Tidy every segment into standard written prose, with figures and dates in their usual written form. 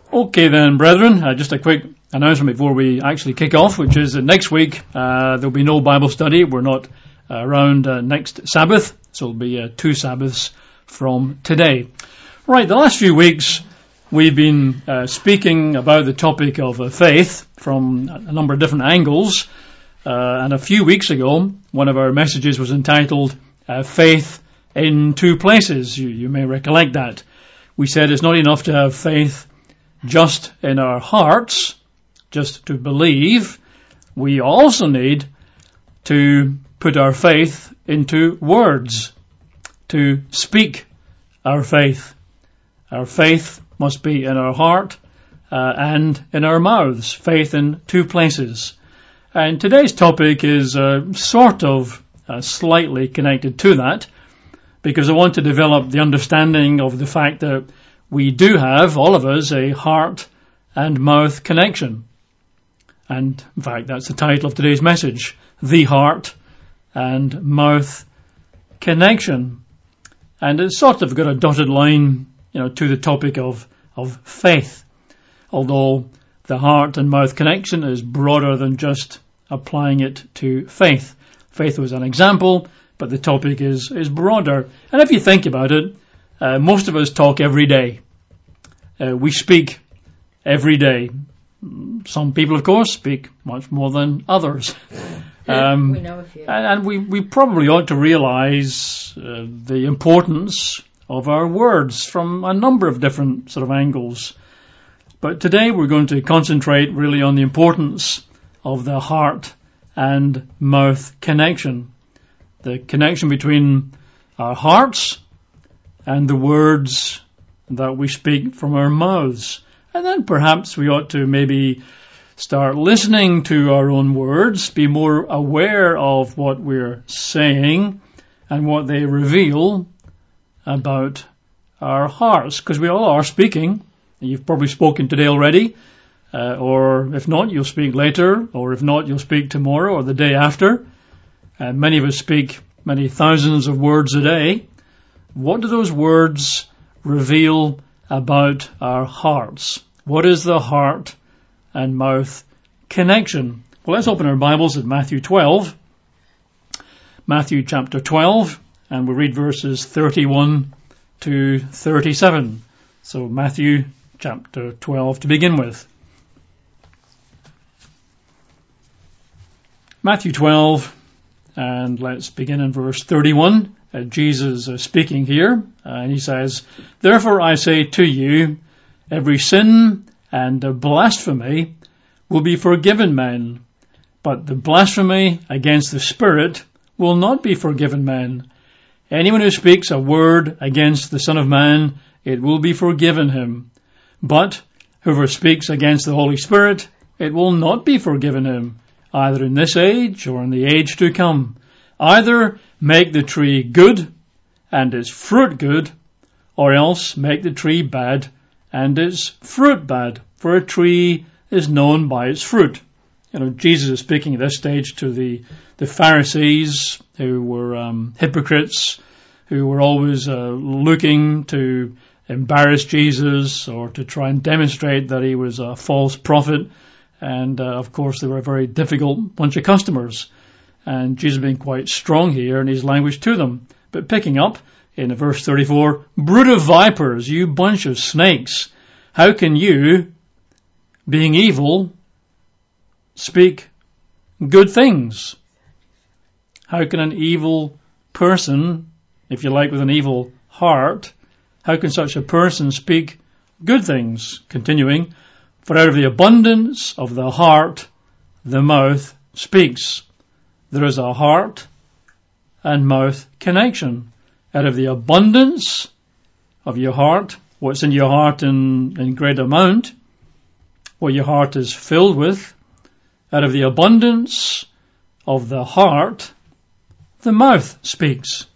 Okay then, brethren, just a quick announcement before we actually kick off, which is that next week there'll be no Bible study. We're not around next Sabbath, so it'll be 2 Sabbaths from today. Right, the last few weeks we've been speaking about the topic of faith from a number of different angles, and a few weeks ago one of our messages was entitled Faith in Two Places. You may recollect that. We said it's not enough to have faith just in our hearts, just to believe. We also need to put our faith into words, to speak our faith. Our faith must be in our heart and in our mouths. Faith in two places. And today's topic is sort of slightly connected to that, because I want to develop the understanding of the fact that we do have, all of us, a heart and mouth connection. And in fact, that's the title of today's message, The Heart and Mouth Connection. And it's sort of got a dotted line, to the topic of faith. Although the heart and mouth connection is broader than just applying it to faith. Faith was an example, but the topic is broader. And if you think about it, most of us talk every day. We speak every day. Some people, of course, speak much more than others. We know a few. And we probably ought to realize the importance of our words from a number of different sort of angles. But today we're going to concentrate really on the importance of the heart and mouth connection. The connection between our hearts and the words that we speak from our mouths. And then perhaps we ought to maybe start listening to our own words, be more aware of what we're saying and what they reveal about our hearts. Because we all are speaking. You've probably spoken today already, or if not, you'll speak later, or if not, you'll speak tomorrow or the day after. Many of us speak many thousands of words a day. What do those words reveal about our hearts? What is the heart and mouth connection? Well, let's open our Bibles at Matthew 12. Matthew chapter 12, and we'll read verses 31 to 37. So Matthew chapter 12 to begin with. Matthew 12, and let's begin in verse 31. Jesus is speaking here, and he says, "Therefore I say to you, every sin and blasphemy will be forgiven men, but the blasphemy against the Spirit will not be forgiven men. Anyone who speaks a word against the Son of Man, it will be forgiven him. But whoever speaks against the Holy Spirit, it will not be forgiven him, either in this age or in the age to come. Either make the tree good and its fruit good, or else make the tree bad and its fruit bad, for a tree is known by its fruit." Jesus is speaking at this stage to the Pharisees, who were hypocrites, who were always looking to embarrass Jesus or to try and demonstrate that he was a false prophet. And of course they were a very difficult bunch of customers. And Jesus being quite strong here in his language to them. But picking up in verse 34, "Brood of vipers, you bunch of snakes, how can you, being evil, speak good things?" How can an evil person, if you like with an evil heart, how can such a person speak good things? Continuing, "For out of the abundance of the heart, the mouth speaks." There is a heart and mouth connection. Out of the abundance of your heart, what's in your heart in great amount, what your heart is filled with, out of the abundance of the heart, the mouth speaks.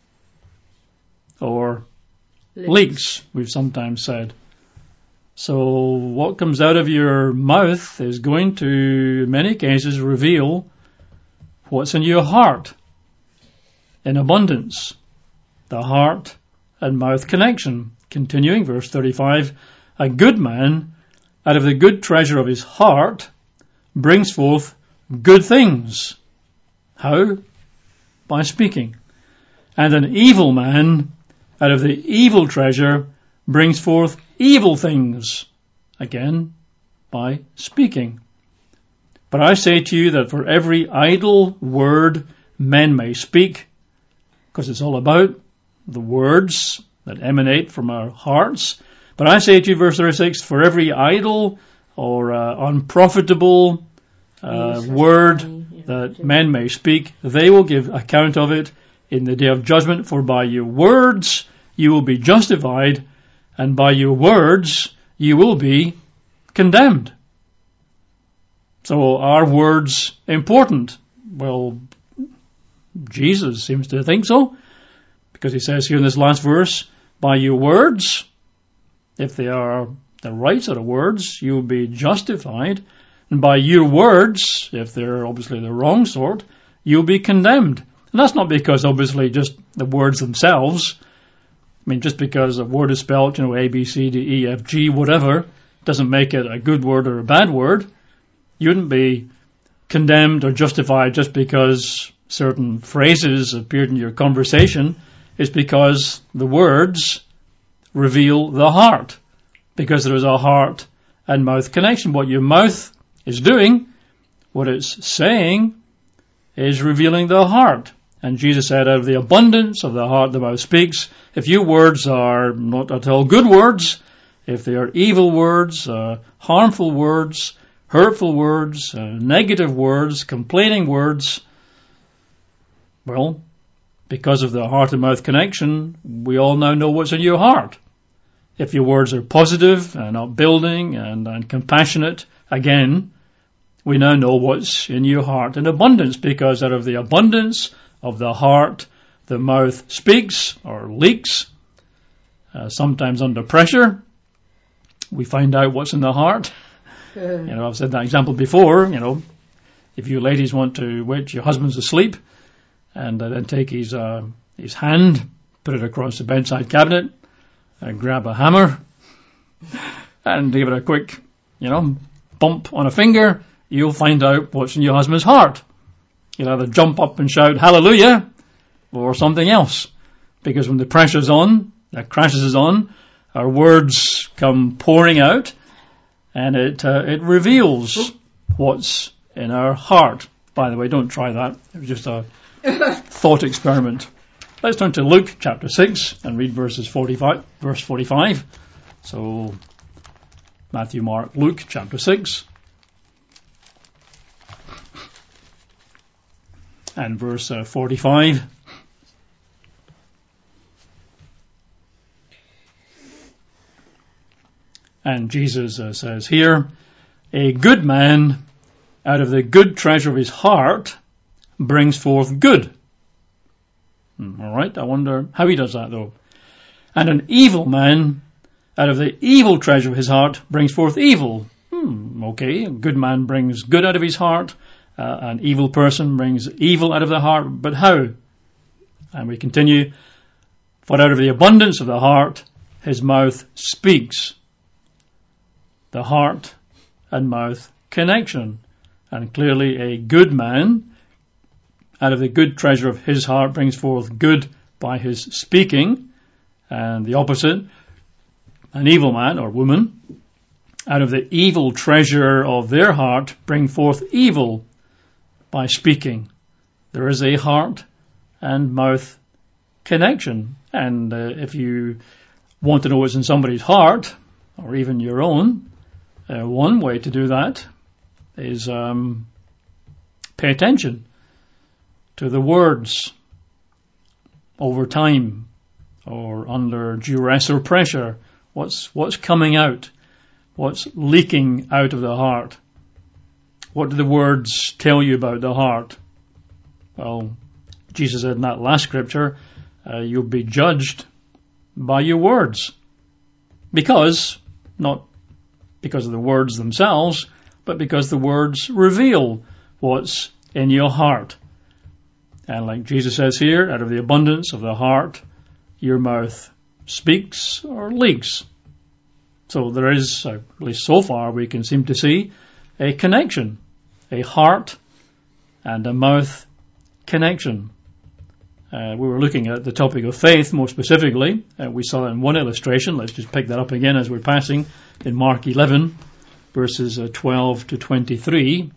Or leaks, we've sometimes said. So what comes out of your mouth is going to, in many cases, reveal what's in your heart in abundance. The heart and mouth connection. Continuing, verse 35, "A good man out of the good treasure of his heart brings forth good things. How? By speaking. And an evil man out of the evil treasure brings forth evil things. Again, by speaking. But I say to you that for every idle word men may speak, because it's all about the words that emanate from our hearts. But I say to you, verse 36, for every idle or unprofitable word that men may speak, they will give account of it in the day of judgment. For by your words you will be justified, and by your words you will be condemned. So are words important? Well, Jesus seems to think so, because he says here in this last verse, by your words, if they are the right sort of words, you will be justified, and by your words, if they're obviously the wrong sort, you'll be condemned. And that's not because obviously just the words themselves. I mean, just because a word is spelled, A, B, C, D, E, F, G, whatever, doesn't make it a good word or a bad word. You wouldn't be condemned or justified just because certain phrases appeared in your conversation. It's because the words reveal the heart, because there is a heart and mouth connection. What your mouth is doing, what it's saying, is revealing the heart. And Jesus said, out of the abundance of the heart the mouth speaks. If your words are not at all good words, if they are evil words, harmful words, hurtful words, negative words, complaining words, well, because of the heart and mouth connection, we all now know what's in your heart. If your words are positive and upbuilding and compassionate, again, we now know what's in your heart in abundance, because out of the abundance of the heart, the mouth speaks or leaks. Sometimes under pressure, we find out what's in the heart. I've said that example before. If you ladies want to wait your husband's asleep, and then take his hand, put it across the bedside cabinet, and grab a hammer, and give it a quick, bump on a finger, you'll find out what's in your husband's heart. You'll either jump up and shout hallelujah, or something else. Because when the pressure's on, the crashes is on, our words come pouring out, and it reveals what's in our heart. By the way, don't try that. It was just a thought experiment. Let's turn to Luke chapter 6 and read verse 45. So, Matthew, Mark, Luke chapter 6 and verse 45. And Jesus says here, a good man out of the good treasure of his heart brings forth good. All right, I wonder how he does that though. And an evil man out of the evil treasure of his heart brings forth evil. Okay, a good man brings good out of his heart. An evil person brings evil out of the heart. But how? And we continue. For out of the abundance of the heart, his mouth speaks. The heart and mouth connection. And clearly a good man out of the good treasure of his heart brings forth good by his speaking. And the opposite, an evil man or woman out of the evil treasure of their heart bring forth evil by speaking. There is a heart and mouth connection. And if you want to know what's in somebody's heart, or even your own, one way to do that is pay attention to the words over time or under duress or pressure. What's coming out? What's leaking out of the heart? What do the words tell you about the heart? Well, Jesus said in that last scripture, you'll be judged by your words. Not because of the words themselves, but because the words reveal what's in your heart. And like Jesus says here, out of the abundance of the heart, your mouth speaks or leaks. So there is, at least so far, we can seem to see a connection, a heart and a mouth connection. We were looking at the topic of faith more specifically. We saw it in one illustration. Let's just pick that up again as we're passing in Mark 11, verses 12 to 23.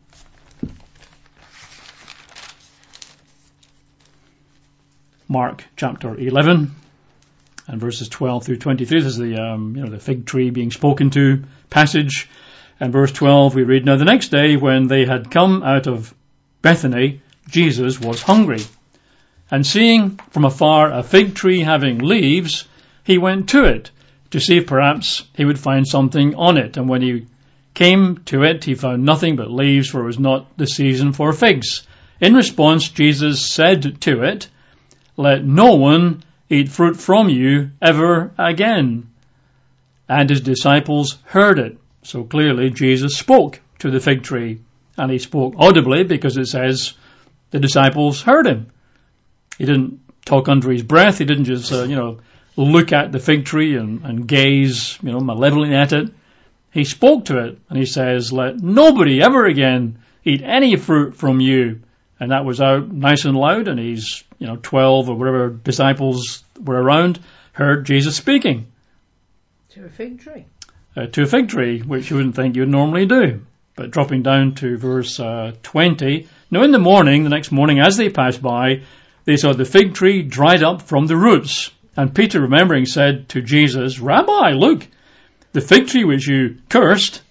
Mark chapter 11 and verses 12 through 23. This is the fig tree being spoken to passage. And verse 12 we read, "Now the next day when they had come out of Bethany, Jesus was hungry. And seeing from afar a fig tree having leaves, he went to it to see if perhaps he would find something on it. And when he came to it, he found nothing but leaves, for it was not the season for figs. In response, Jesus said to it, 'Let no one eat fruit from you ever again.' And his disciples heard it." So clearly Jesus spoke to the fig tree, and he spoke audibly because it says the disciples heard him. He didn't talk under his breath. He didn't just, look at the fig tree and gaze, malevolently at it. He spoke to it, and he says, "Let nobody ever again eat any fruit from you." And that was out nice and loud, and his, 12 or whatever disciples were around heard Jesus speaking. To a fig tree. To a fig tree, which you wouldn't think you'd normally do. But dropping down to verse 20, "Now in the morning, the next morning, as they passed by, they saw the fig tree dried up from the roots. And Peter, remembering, said to Jesus, 'Rabbi, look, the fig tree which you cursed,'"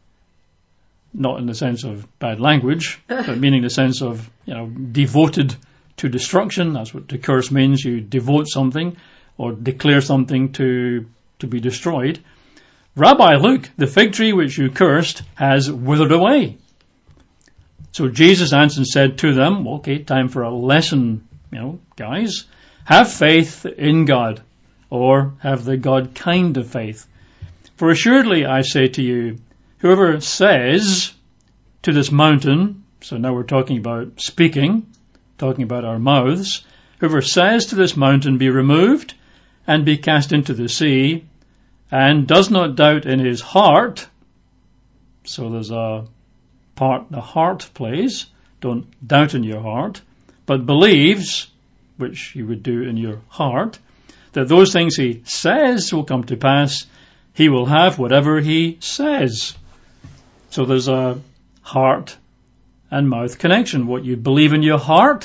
not in the sense of bad language, but meaning the sense of, devoted to destruction. That's what to curse means. You devote something or declare something to be destroyed. "Rabbi, look, the fig tree which you cursed has withered away." So Jesus answered and said to them, "Okay, time for a lesson, guys. Have faith in God," or have the God kind of faith. "For assuredly I say to you, whoever says to this mountain," so now we're talking about speaking, talking about our mouths, "whoever says to this mountain, be removed and be cast into the sea, and does not doubt in his heart," so there's a part the heart plays, don't doubt in your heart, "but believes," which you would do in your heart, "that those things he says will come to pass, he will have whatever he says." So there's a heart and mouth connection. What you believe in your heart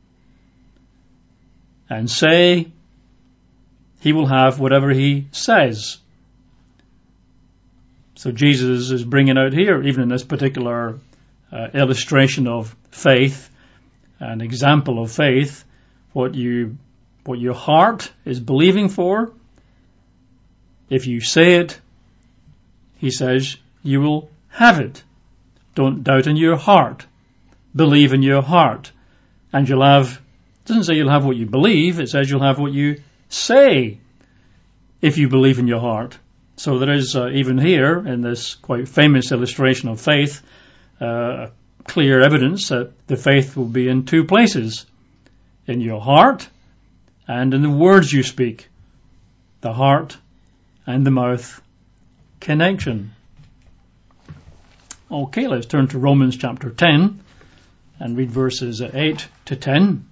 and say, he will have whatever he says. So Jesus is bringing out here, even in this particular illustration of faith, an example of faith, what your heart is believing for. If you say it, he says, you will have it. Don't doubt in your heart. Believe in your heart. And you'll have, it doesn't say you'll have what you believe, it says you'll have what you say if you believe in your heart. So there is, even here, in this quite famous illustration of faith, clear evidence that the faith will be in two places. In your heart and in the words you speak. The heart and the mouth connection. Okay, let's turn to Romans chapter 10 and read verses 8 to 10.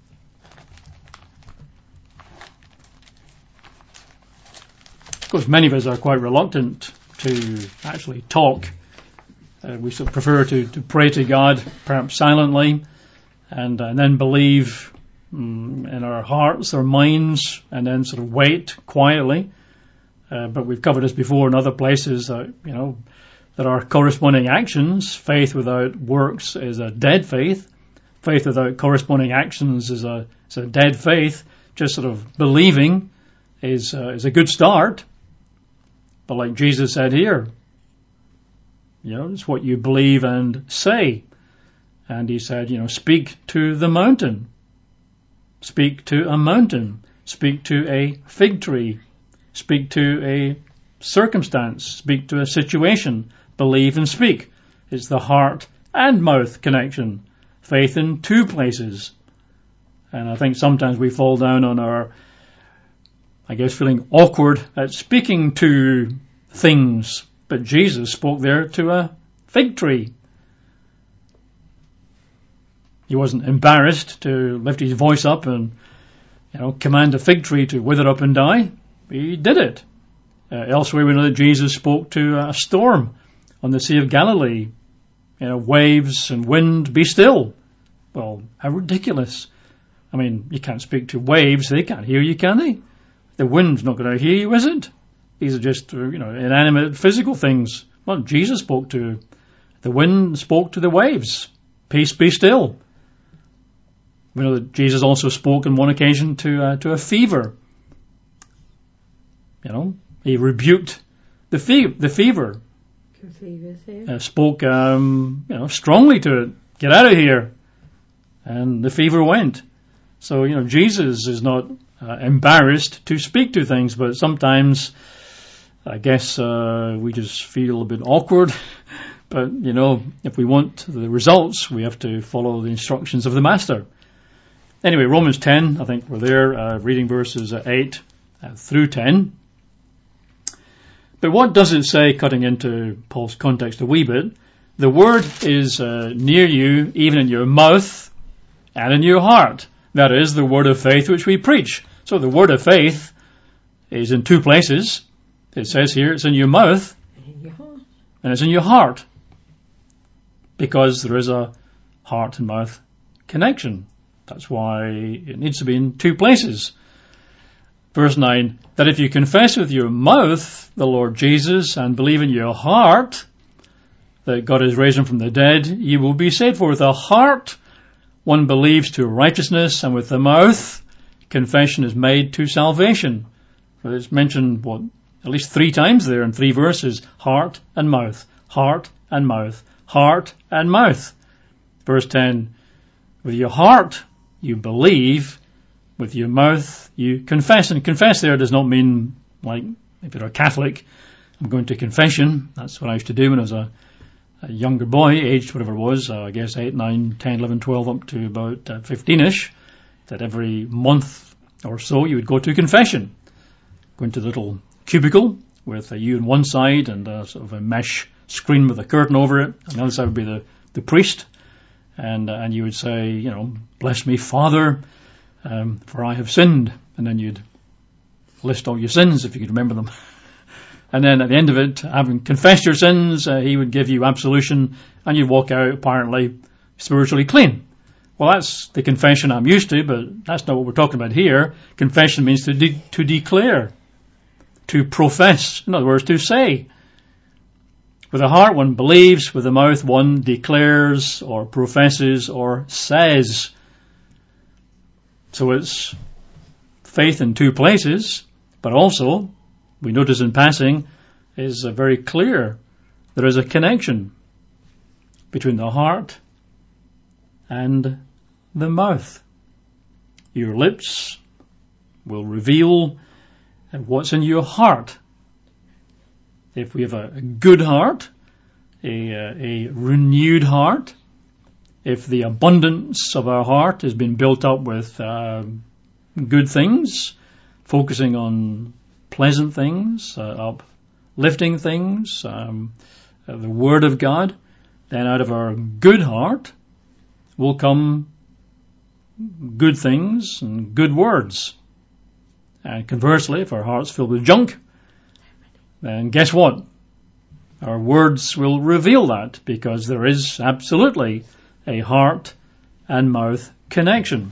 Of course, many of us are quite reluctant to actually talk. We sort of prefer to pray to God, perhaps silently, and then believe in our hearts, our minds, and then sort of wait quietly. But we've covered this before in other places that, there are corresponding actions. Faith without works is a dead faith. Faith without corresponding actions is a dead faith. Just sort of believing is a good start. But like Jesus said here, it's what you believe and say. And he said, speak to the mountain. Speak to a mountain. Speak to a fig tree. Speak to a circumstance. Speak to a situation. Believe and speak. It's the heart and mouth connection. Faith in two places. And I think sometimes we fall down on our, feeling awkward at speaking to things. But Jesus spoke there to a fig tree. He wasn't embarrassed to lift his voice up and, command a fig tree to wither up and die. He did it. Elsewhere we know that Jesus spoke to a storm on the Sea of Galilee. Waves and wind, be still. Well, how ridiculous. I mean, you can't speak to waves. They can't hear you, can they? The wind's not going to hear you, is it? These are just, inanimate physical things. Well, Jesus spoke to the wind, spoke to the waves. Peace, be still. We know that Jesus also spoke on one occasion to a fever. He rebuked the fever. Spoke, strongly to it. Get out of here. And the fever went. So, Jesus is not embarrassed to speak to things, but sometimes I guess we just feel a bit awkward. But, if we want the results, we have to follow the instructions of the Master. Anyway, Romans 10, I think we're there, reading verses 8 through 10. But what does it say, cutting into Paul's context a wee bit? The word is near you, even in your mouth and in your heart. That is the word of faith which we preach. So the word of faith is in two places. It says here it's in your mouth and it's in your heart. Because there is a heart and mouth connection. That's why it needs to be in two places. Verse 9, that if you confess with your mouth the Lord Jesus and believe in your heart that God has raised him from the dead, you will be saved. For with the heart one believes to righteousness, and with the mouth confession is made to salvation. So it's mentioned, at least 3 times there in 3 verses. Heart and mouth, heart and mouth, heart and mouth. Verse 10, with your heart you believe, with your mouth you confess. And confess there does not mean, like, if you're a Catholic, I'm going to confession. That's what I used to do when I was a younger boy, aged whatever it was, I guess 8, 9, 10, 11, 12, up to about 15-ish, that every month or so you would go to confession. Go into the little cubicle with you on one side and sort of a mesh screen with a curtain over it. On the other side would be the priest. And you would say, bless me, Father, for I have sinned. And then you'd list all your sins if you could remember them. And then at the end of it, having confessed your sins, he would give you absolution and you'd walk out apparently spiritually clean. Well, that's the confession I'm used to, but that's not what we're talking about here. Confession means to declare, to profess, in other words, to say. With the heart one believes, with the mouth one declares or professes or says. So it's faith in two places, but also, we notice in passing, is very clear. There is a connection between the heart and the mouth. Your lips will reveal what's in your heart. If we have a good heart, a renewed heart, if the abundance of our heart has been built up with good things, focusing on pleasant things, uplifting things, the Word of God, then out of our good heart will come good things and good words. And conversely, if our heart's filled with junk, then guess what? Our words will reveal that, because there is absolutely a heart and mouth connection.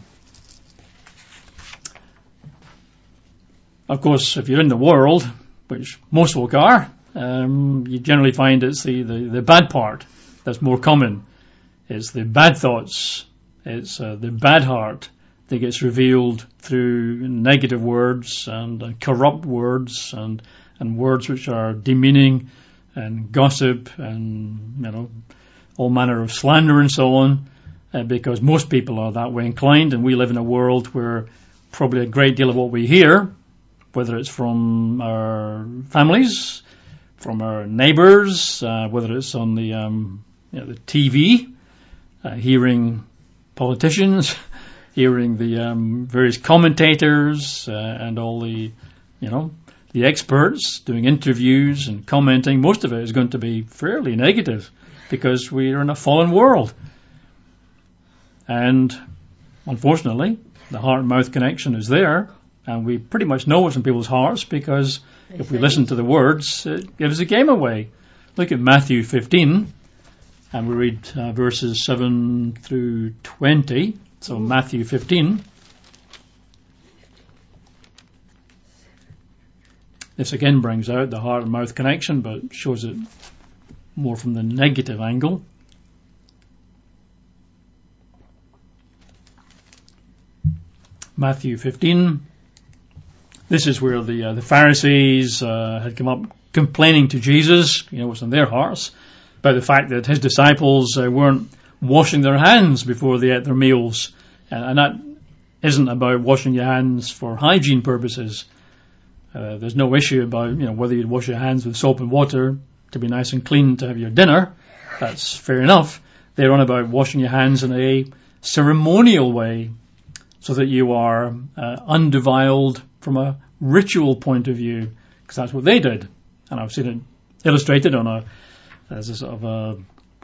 Of course, if you're in the world, which most folk are, you generally find it's the bad part that's more common. It's the bad thoughts. It's the bad heart that gets revealed through negative words and corrupt words and words which are demeaning and gossip and, all manner of slander and so on, because most people are that way inclined, and we live in a world where probably a great deal of what we hear, whether it's from our families, from our neighbours, whether it's on the TV, hearing politicians, hearing the various commentators and all the the experts doing interviews and commenting, most of it is going to be fairly negative because we are in a fallen world. And unfortunately, the heart-mouth connection is there, and we pretty much know what's in people's hearts because if we listen to the words, it gives the game away. Look at Matthew 15, and we read verses 7 through 20. So Matthew 15. This again brings out the heart and mouth connection, but shows it more from the negative angle. Matthew 15. This is where the Pharisees had come up complaining to Jesus, what's in their hearts, about the fact that his disciples weren't washing their hands before they ate their meals. And that isn't about washing your hands for hygiene purposes. There's no issue about whether you'd wash your hands with soap and water to be nice and clean to have your dinner. That's fair enough. They're on about washing your hands in a ceremonial way so that you are undefiled from a ritual point of view, because that's what they did. And I've seen it illustrated on as a sort of a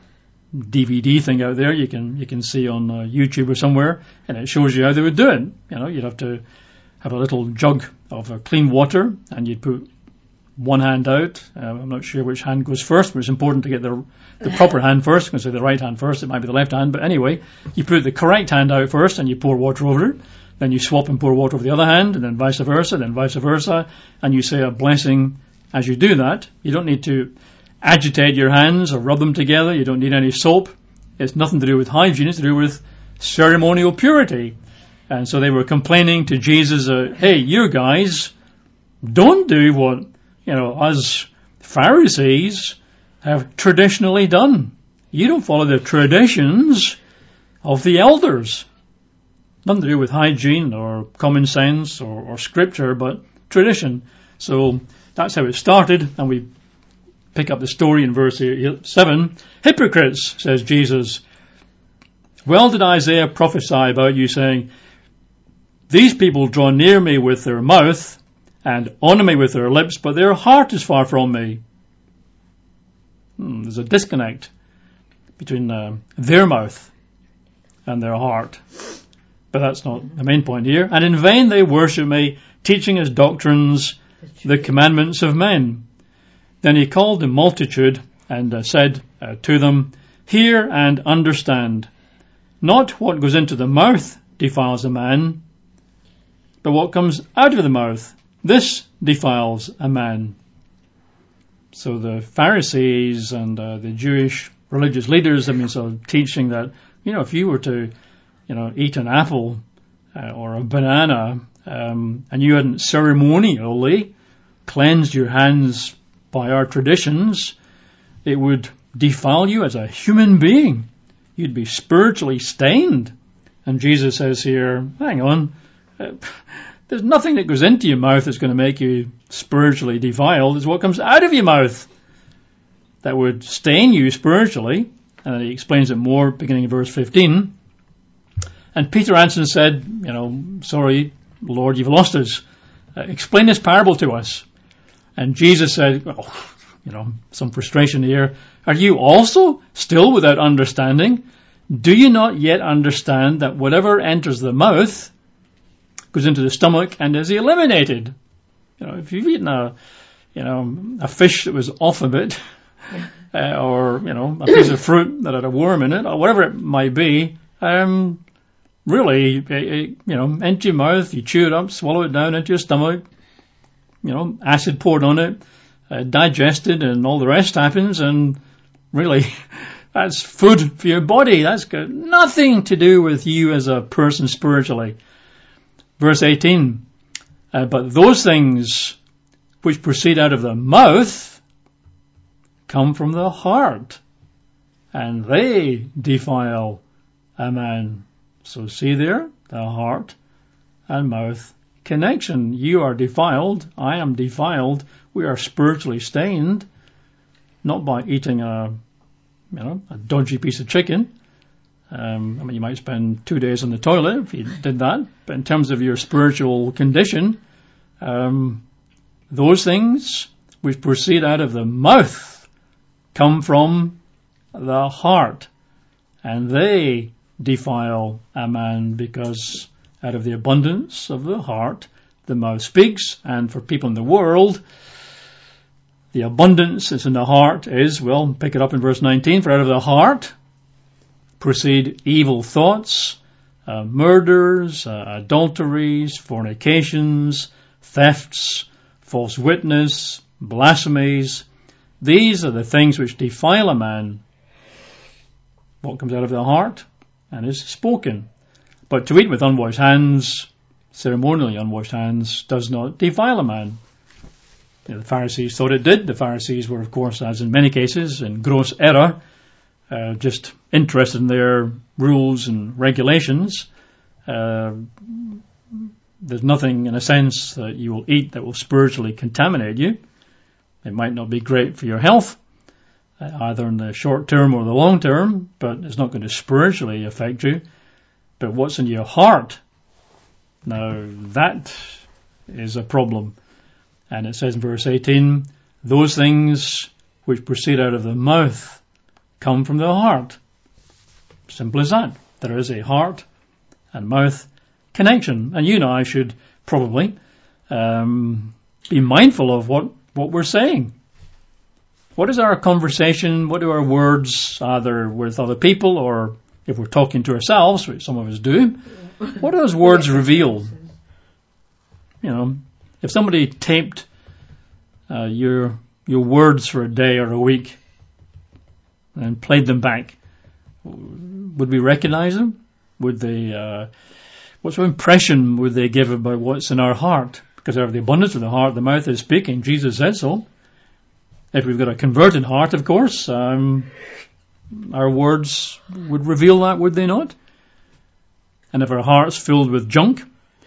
DVD thing out there you can see on YouTube or somewhere, and it shows you how they would do it. You'd have to have a little jug of clean water, and you'd put one hand out. I'm not sure which hand goes first, but it's important to get the proper hand first. I'm going to say the right hand first. It might be the left hand, but anyway, you put the correct hand out first, and you pour water over it. Then you swap and pour water over the other hand, and then vice versa, and you say a blessing as you do that. You don't need to agitate your hands or rub them together. You don't need any soap. It's nothing to do with hygiene. It's to do with ceremonial purity. And so they were complaining to Jesus, hey, you guys, don't do what, us Pharisees have traditionally done. You don't follow the traditions of the elders. Nothing to do with hygiene or common sense or scripture, but tradition. So that's how it started, and we pick up the story in verse 7. Hypocrites, says Jesus. Well did Isaiah prophesy about you, saying, these people draw near me with their mouth and honor me with their lips, but their heart is far from me. There's a disconnect between their mouth and their heart. But that's not the main point here. And in vain they worship me, teaching as doctrines the commandments of men. Then he called the multitude and said to them, hear and understand. Not what goes into the mouth defiles a man, but what comes out of the mouth, this defiles a man. So the Pharisees and the Jewish religious leaders have been sort of teaching that, if you were to, eat an apple or a banana, and you hadn't ceremonially cleansed your hands by our traditions, it would defile you as a human being. You'd be spiritually stained. And Jesus says here, hang on, there's nothing that goes into your mouth that's going to make you spiritually defiled. It's what comes out of your mouth that would stain you spiritually. And he explains it more beginning in verse 15. And Peter answered and said, sorry, Lord, you've lost us. Explain this parable to us. And Jesus said, some frustration here. Are you also still without understanding? Do you not yet understand that whatever enters the mouth goes into the stomach and is eliminated? If you've eaten a fish that was off a bit, or, a piece of fruit that had a worm in it, or whatever it might be, really, into your mouth, you chew it up, swallow it down into your stomach, acid poured on it, digested, and all the rest happens, and really, that's food for your body. That's got nothing to do with you as a person spiritually. Verse 18, but those things which proceed out of the mouth come from the heart, and they defile a man. So see there, the heart and mouth connection. You are defiled. I am defiled. We are spiritually stained, not by eating a dodgy piece of chicken. You might spend 2 days on the toilet if you did that. But in terms of your spiritual condition, those things which proceed out of the mouth come from the heart, and they defile a man, because out of the abundance of the heart the mouth speaks. And for people in the world, the abundance that's in the heart is, well, pick it up in verse 19, for out of the heart proceed evil thoughts, murders, adulteries, fornications, thefts, false witness, blasphemies. These are the things which defile a man. What comes out of the heart and is spoken. But to eat with unwashed hands, ceremonially unwashed hands, does not defile a man. The Pharisees thought it did. The Pharisees were, of course, as in many cases, in gross error, just interested in their rules and regulations. There's nothing, in a sense, that you will eat that will spiritually contaminate you. It might not be great for your health, either in the short term or the long term, but it's not going to spiritually affect you. But what's in your heart, now that is a problem. And it says in verse 18, those things which proceed out of the mouth come from the heart. Simple as that. There is a heart and mouth connection. And you and I should probably be mindful of what we're saying. What is our conversation? What do our words, either with other people or if we're talking to ourselves, which some of us do, what do those words reveal? You know, if somebody taped your words for a day or a week and played them back, would we recognize them? Would they? What sort of impression would they give about what's in our heart? Because out of the abundance of the heart, the mouth is speaking. Jesus said so. If we've got a converted heart, of course, our words would reveal that, would they not? And if our heart's filled with junk,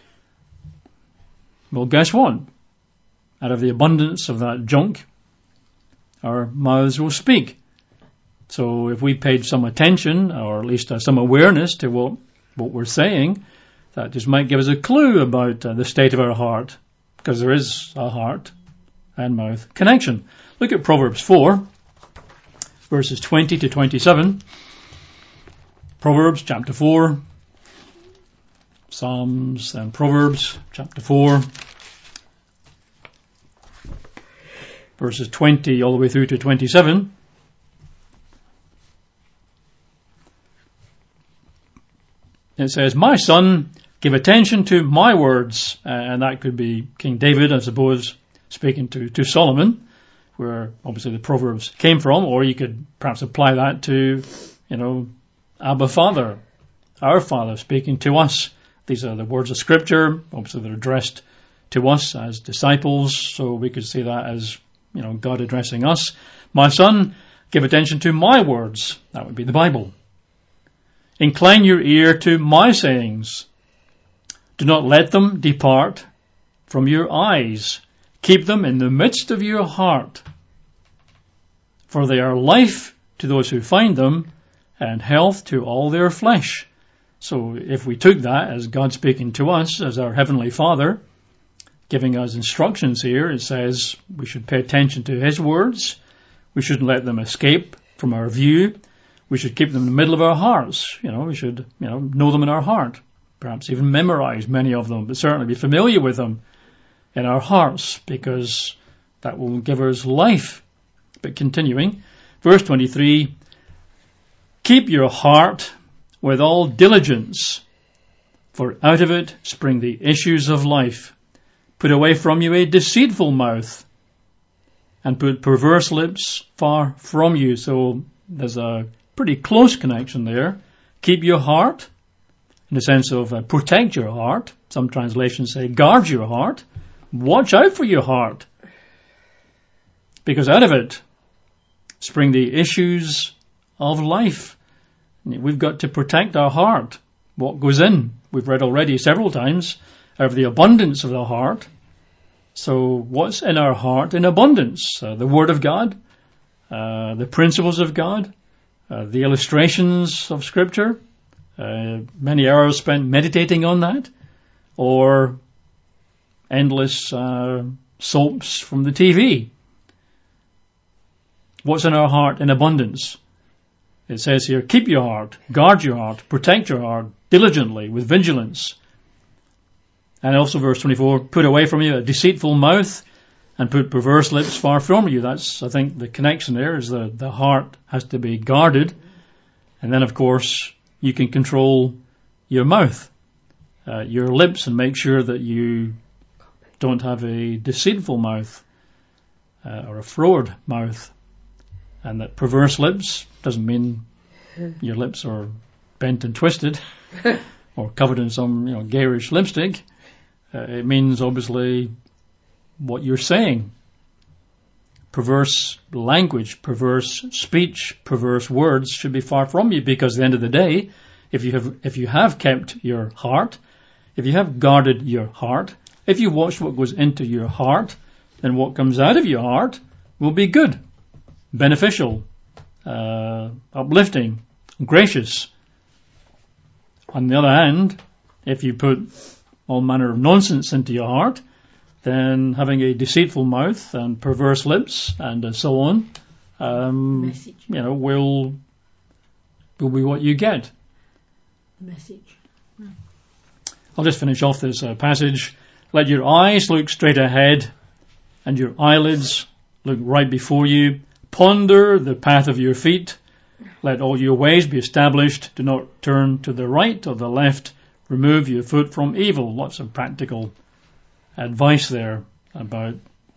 well, guess what? Out of the abundance of that junk, our mouths will speak. So if we paid some attention, or at least some awareness to what we're saying, that just might give us a clue about the state of our heart, because there is a heart and mouth connection. Look at Proverbs 4, verses 20 to 27. Proverbs chapter 4, Psalms and Proverbs chapter 4, verses 20 all the way through to 27. It says, my son, give attention to my words. And that could be King David, I suppose, speaking to Solomon, where obviously the Proverbs came from, or you could perhaps apply that to, Abba Father, our Father speaking to us. These are the words of Scripture. Obviously they're addressed to us as disciples, so we could see that as, God addressing us. My son, give attention to my words. That would be the Bible. Incline your ear to my sayings. Do not let them depart from your eyes. Keep them in the midst of your heart. For they are life to those who find them, and health to all their flesh. So if we took that as God speaking to us as our Heavenly Father, giving us instructions here, it says we should pay attention to His words. We shouldn't let them escape from our view. We should keep them in the middle of our hearts. We should, know them in our heart. Perhaps even memorize many of them, but certainly be familiar with them in our hearts, because that will give us life. But continuing, verse 23, keep your heart with all diligence, for out of it spring the issues of life. Put away from you a deceitful mouth, and put perverse lips far from you. So there's a pretty close connection there. Keep your heart, in the sense of protect your heart. Some translations say guard your heart. Watch out for your heart, because out of it spring the issues of life. We've got to protect our heart. What goes in? We've read already several times, out of the abundance of the heart. So what's in our heart in abundance? The Word of God, the principles of God, the illustrations of Scripture, many hours spent meditating on that, or endless soaps from the TV. What's in our heart in abundance? It says here, keep your heart, guard your heart, protect your heart diligently with vigilance. And also verse 24, put away from you a deceitful mouth and put perverse lips far from you. That's, I think, the connection there is the heart has to be guarded. And then, of course, you can control your mouth, your lips, and make sure that you don't have a deceitful mouth or a froward mouth. And that perverse lips doesn't mean your lips are bent and twisted or covered in some garish lipstick. It means obviously what you're saying. Perverse language, perverse speech, perverse words should be far from you, because at the end of the day, if you have kept your heart, if you have guarded your heart, if you watch what goes into your heart, then what comes out of your heart will be good, beneficial, uplifting, gracious. On the other hand, if you put all manner of nonsense into your heart, then having a deceitful mouth and perverse lips and so on, will be what you get. Message. I'll just finish off this passage. Let your eyes look straight ahead and your eyelids look right before you. Ponder the path of your feet. Let all your ways be established. Do not turn to the right or the left. Remove your foot from evil. Lots of practical advice there about,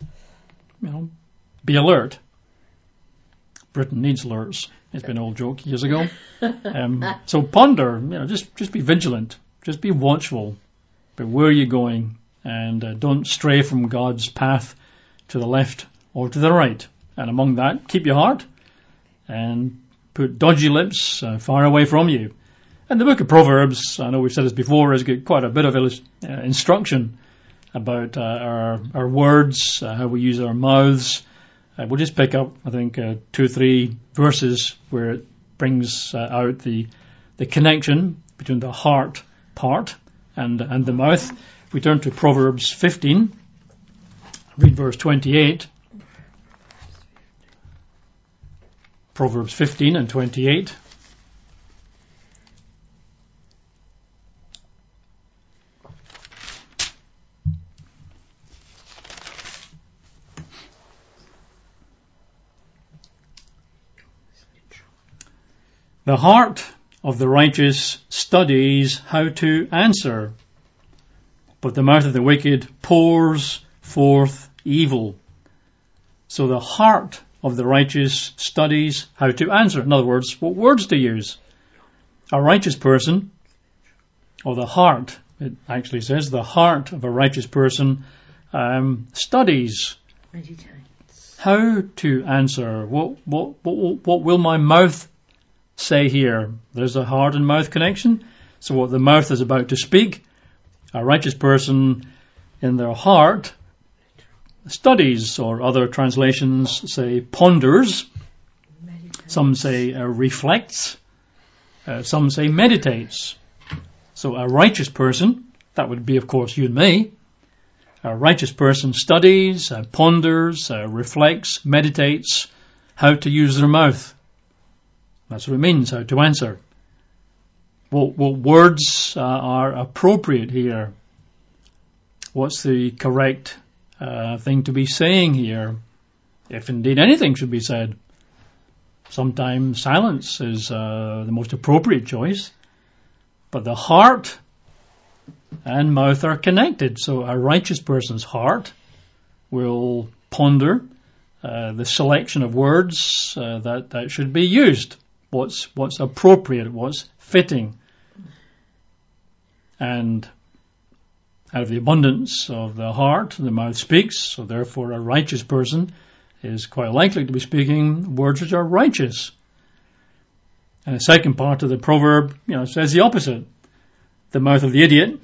be alert. Britain needs alerts. It's been an old joke years ago. So ponder, just be vigilant. Just be watchful. But where are you going? And don't stray from God's path to the left or to the right. And among that, keep your heart and put dodgy lips far away from you. And the book of Proverbs, I know we've said this before, has got quite a bit of instruction about our words, how we use our mouths. We'll just pick up, I think, 2 or 3 verses where it brings out the connection between the heart part and the mouth. If we turn to Proverbs 15, read verse 28. Proverbs 15 and 28. The heart of the righteous studies how to answer, but the mouth of the wicked pours forth evil. So the heart of the righteous studies how to answer. In other words, what words to use. A righteous person, or the heart, it actually says, the heart of a righteous person studies. Meditates. How to answer. What will my mouth say here? There's a heart and mouth connection. So what the mouth is about to speak, a righteous person in their heart studies, or other translations say ponders. Meditates. Some say reflects. Some say meditates. So a righteous person, that would be of course you and me, a righteous person studies, ponders, reflects, meditates how to use their mouth. That's what it means, how to answer. What words are appropriate here? What's the correct thing to be saying here? If indeed anything should be said. Sometimes silence is the most appropriate choice. But the heart and mouth are connected. So a righteous person's heart will ponder the selection of words that should be used. What's appropriate, what's fitting. And out of the abundance of the heart, the mouth speaks. So therefore a righteous person is quite likely to be speaking words which are righteous. And the second part of the proverb, says the opposite. The mouth of the idiot,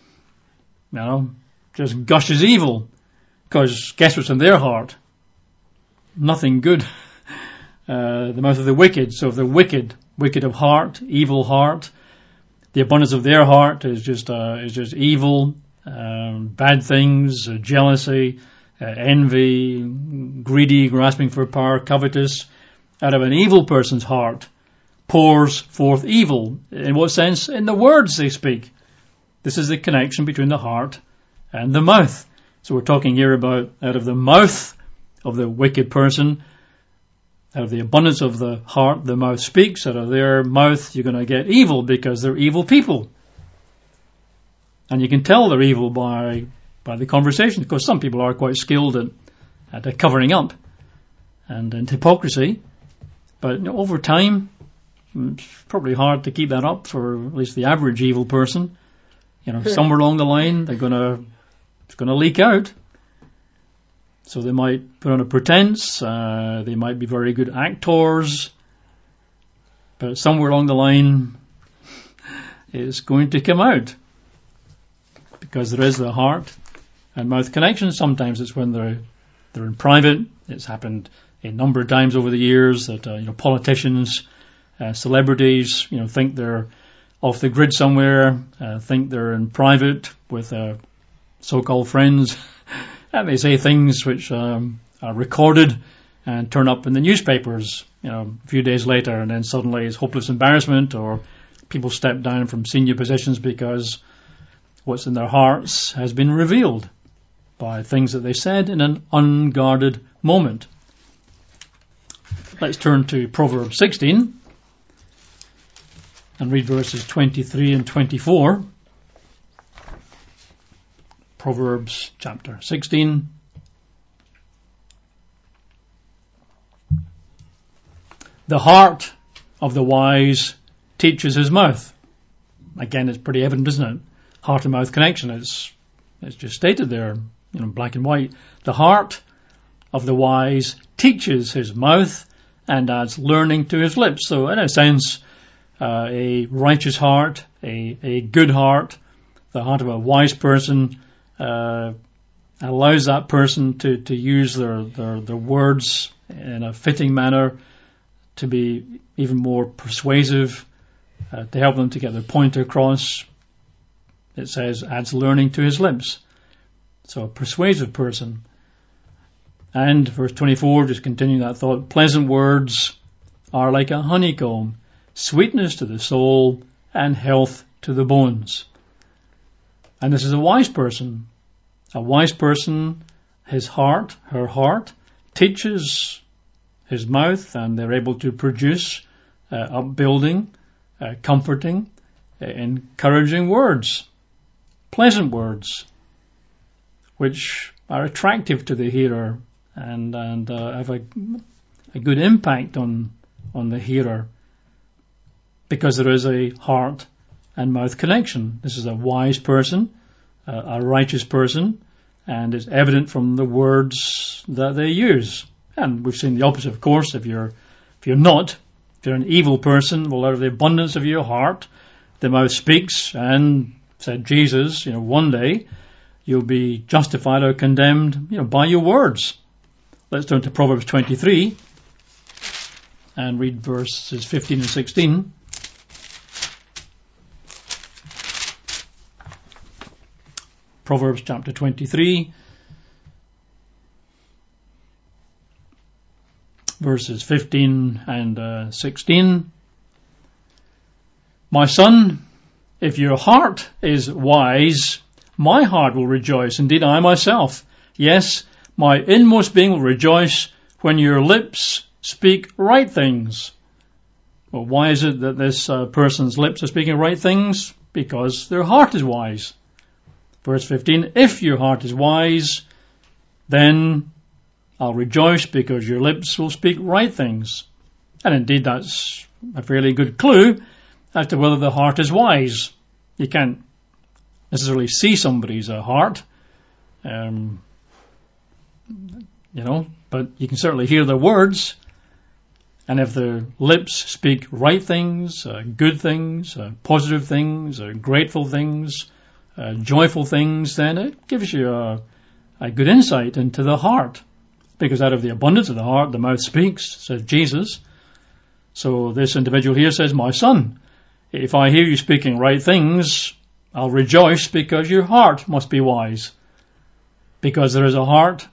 just gushes evil. Because guess what's in their heart? Nothing good. The mouth of the wicked. So if the wicked of heart, evil heart, the abundance of their heart is just evil, bad things, jealousy, envy, greedy, grasping for power, covetous. Out of an evil person's heart pours forth evil. In what sense? In the words they speak. This is the connection between the heart and the mouth. So we're talking here about out of the mouth of the wicked person, out of the abundance of the heart, the mouth speaks. Out of their mouth, you're going to get evil because they're evil people. And you can tell they're evil by the conversation, because some people are quite skilled at covering up and in hypocrisy. But over time, it's probably hard to keep that up for at least the average evil person. Somewhere along the line, it's going to leak out. So they might put on a pretense, they might be very good actors, but somewhere along the line, it's going to come out. Because there is the heart and mouth connection. Sometimes it's when they're in private. It's happened a number of times over the years that politicians, celebrities, think they're off the grid somewhere, think they're in private with so-called friends, and they say things which are recorded and turn up in the newspapers, a few days later, and then suddenly it's hopeless embarrassment, or people step down from senior positions because what's in their hearts has been revealed by things that they said in an unguarded moment. Let's turn to Proverbs 16 and read verses 23 and 24. Proverbs chapter 16. The heart of the wise teaches his mouth. Again, it's pretty evident, isn't it? Heart and mouth connection. It's just stated there, black and white. The heart of the wise teaches his mouth and adds learning to his lips. So in a sense, a righteous heart, a good heart, the heart of a wise person allows that person to use their words in a fitting manner, to be even more persuasive, to help them to get their point across. It says, adds learning to his lips. So a persuasive person. And verse 24, just continuing that thought, pleasant words are like a honeycomb, sweetness to the soul and health to the bones. And this is a wise person. A wise person, his heart, her heart, teaches his mouth, and they're able to produce upbuilding, comforting, encouraging words, pleasant words, which are attractive to the hearer and have a good impact on the hearer, because there is a heart and mouth connection. This is a wise person, a righteous person, and it's evident from the words that they use. And we've seen the opposite, of course. If you're an evil person, well, out of the abundance of your heart, the mouth speaks. And said Jesus, one day you'll be justified or condemned, by your words. Let's turn to Proverbs 23 and read verses 15 and 16. Proverbs chapter 23, verses 15 and 16. My son, if your heart is wise, my heart will rejoice. Indeed, I myself, yes, my inmost being will rejoice when your lips speak right things. Well, why is it that this person's lips are speaking right things? Because their heart is wise. Verse 15, if your heart is wise, then I'll rejoice because your lips will speak right things. And indeed, that's a fairly good clue as to whether the heart is wise. You can't necessarily see somebody's heart, but you can certainly hear their words. And if their lips speak right things, good things, positive things, grateful things, joyful things, then it gives you a good insight into the heart. Because out of the abundance of the heart, the mouth speaks, says Jesus. So this individual here says, my son, if I hear you speaking right things, I'll rejoice because your heart must be wise. Because there is a heart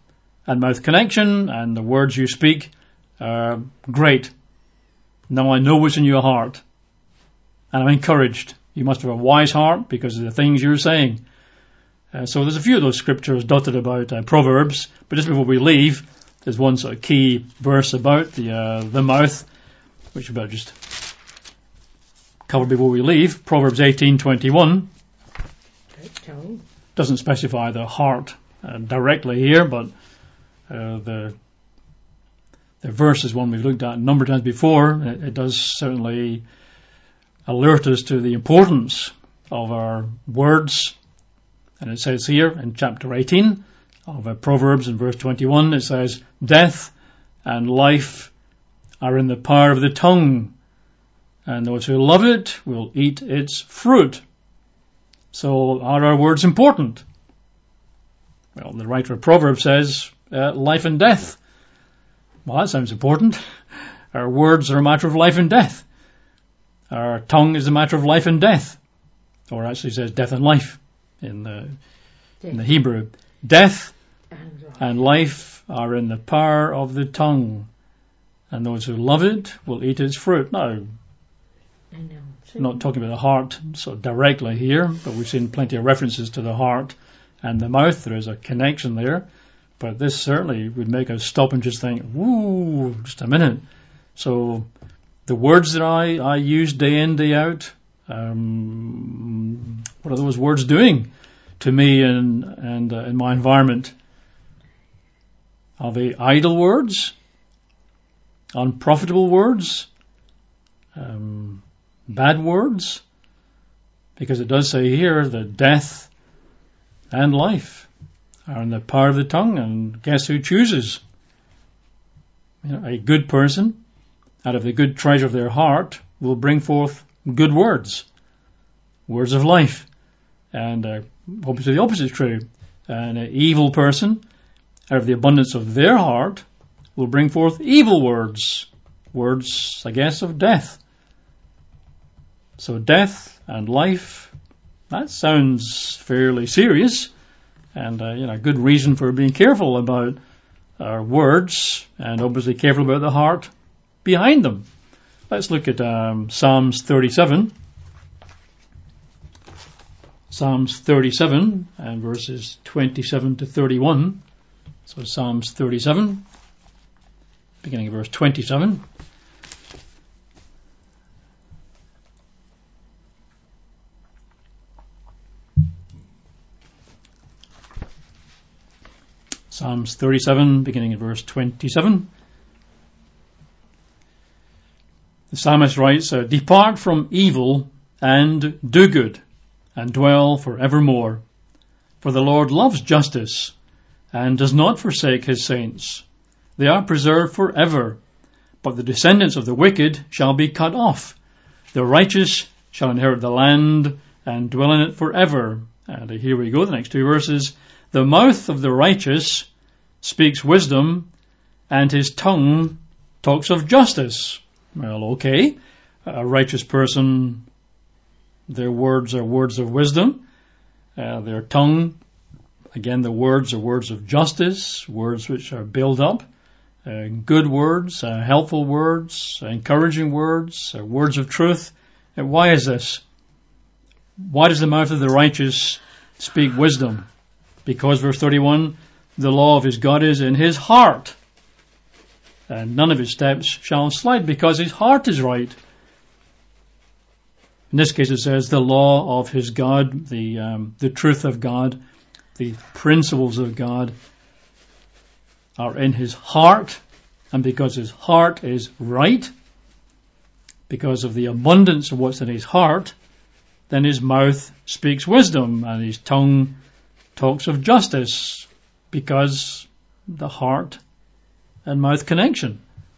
and mouth connection, and the words you speak are great. Now I know what's in your heart, and I'm encouraged. You must have a wise heart because of the things you're saying. So there's a few of those scriptures dotted about Proverbs, but just before we leave, there's one sort of key verse about the mouth, which we'll just cover before we leave. Proverbs 18:21 doesn't specify the heart directly here, but the verse is one we've looked at a number of times before. It does certainly alert us to the importance of our words. And it says here in chapter 18 of Proverbs in verse 21, it says, death and life are in the power of the tongue, and those who love it will eat its fruit. So are our words important? Well, the writer of Proverbs says, life and death. Well, that sounds important. Our words are a matter of life and death. Our tongue is a matter of life and death. Or actually says death and life in the Hebrew. Death and life are in the power of the tongue, and those who love it will eat its fruit. Now, I'm not talking about the heart so directly here, but we've seen plenty of references to the heart and the mouth. There is a connection there. But this certainly would make us stop and just think, woo, just a minute. So the words that I use day in, day out, what are those words doing to me and in my environment? Are they idle words? Unprofitable words? Bad words? Because it does say here that death and life are in the power of the tongue, and guess who chooses? A good person, out of the good treasure of their heart, will bring forth good words, words of life. And obviously the opposite is true. An evil person, out of the abundance of their heart, will bring forth evil words, words, I guess, of death. So death and life, that sounds fairly serious. And, good reason for being careful about our words, and obviously careful about the heart behind them. Let's look at Psalms 37. Psalms 37 and verses 27 to 31. So Psalms 37, beginning of verse 27. Psalms 37, beginning at verse 27. The psalmist writes, depart from evil and do good, and dwell for evermore. For the Lord loves justice, and does not forsake his saints. They are preserved forever, but the descendants of the wicked shall be cut off. The righteous shall inherit the land, and dwell in it forever. And here we go, the next two verses. The mouth of the righteous speaks wisdom, and his tongue talks of justice. Well, okay. A righteous person, their words are words of wisdom. Their tongue, again, the words are words of justice, words which are build up. Good words, helpful words, encouraging words, words of truth. And why is this? Why does the mouth of the righteous speak wisdom? Because, verse 31, the law of his God is in his heart, and none of his steps shall slide, because his heart is right. In this case it says the law of his God, the truth of God, the principles of God are in his heart, and because his heart is right, because of the abundance of what's in his heart, then his mouth speaks wisdom, and his tongue talks of justice, because the heart and mouth connection.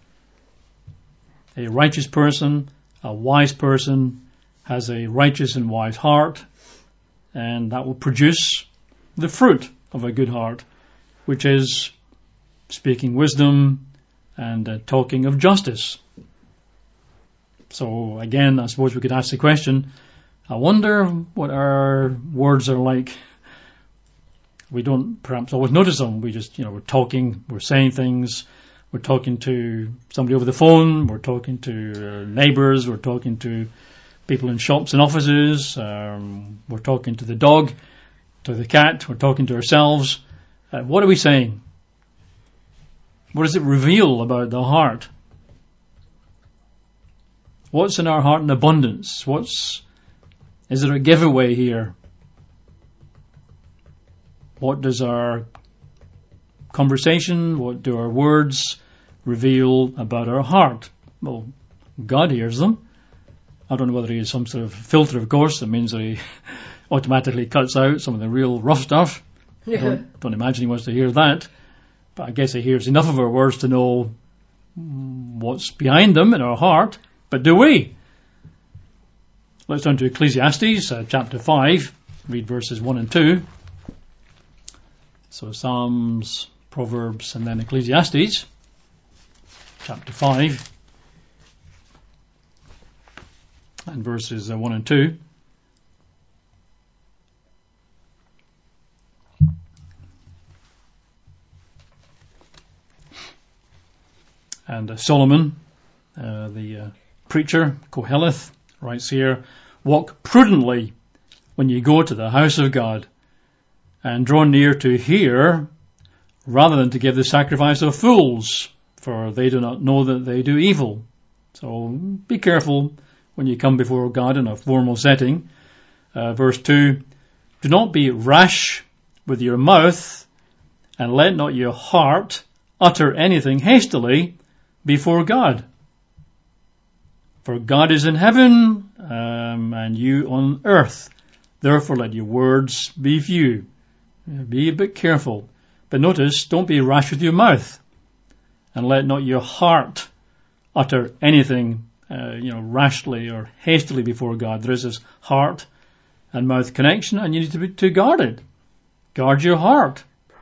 A righteous person, a wise person, has a righteous and wise heart, and that will produce the fruit of a good heart, which is speaking wisdom and talking of justice. So again, I suppose we could ask the question, I wonder what our words are like. We don't perhaps always notice them. We just, we're talking, we're saying things, we're talking to somebody over the phone, we're talking to neighbours, we're talking to people in shops and offices, we're talking to the dog, to the cat, we're talking to ourselves. What are we saying? What does it reveal about the heart? What's in our heart in abundance? Is there a giveaway here? What does our conversation, what do our words reveal about our heart? Well, God hears them. I don't know whether he has some sort of filter, of course. That means that he automatically cuts out some of the real rough stuff. Yeah. Don't imagine he wants to hear that. But I guess he hears enough of our words to know what's behind them in our heart. But do we? Let's turn to Ecclesiastes, chapter 5, read verses 1 and 2. So Psalms, Proverbs, and then Ecclesiastes, chapter 5, and verses 1 and 2. And Solomon, the preacher, Koheleth, writes here, "Walk prudently when you go to the house of God, and draw near to hear, rather than to give the sacrifice of fools, for they do not know that they do evil." So be careful when you come before God in a formal setting. Verse 2, "Do not be rash with your mouth, and let not your heart utter anything hastily before God. For God is in heaven, and you on earth. Therefore let your words be few." Be a bit careful. But notice, don't be rash with your mouth, and let not your heart utter anything, rashly or hastily before God. There is this heart and mouth connection, and you need to guard it. Guard your heart.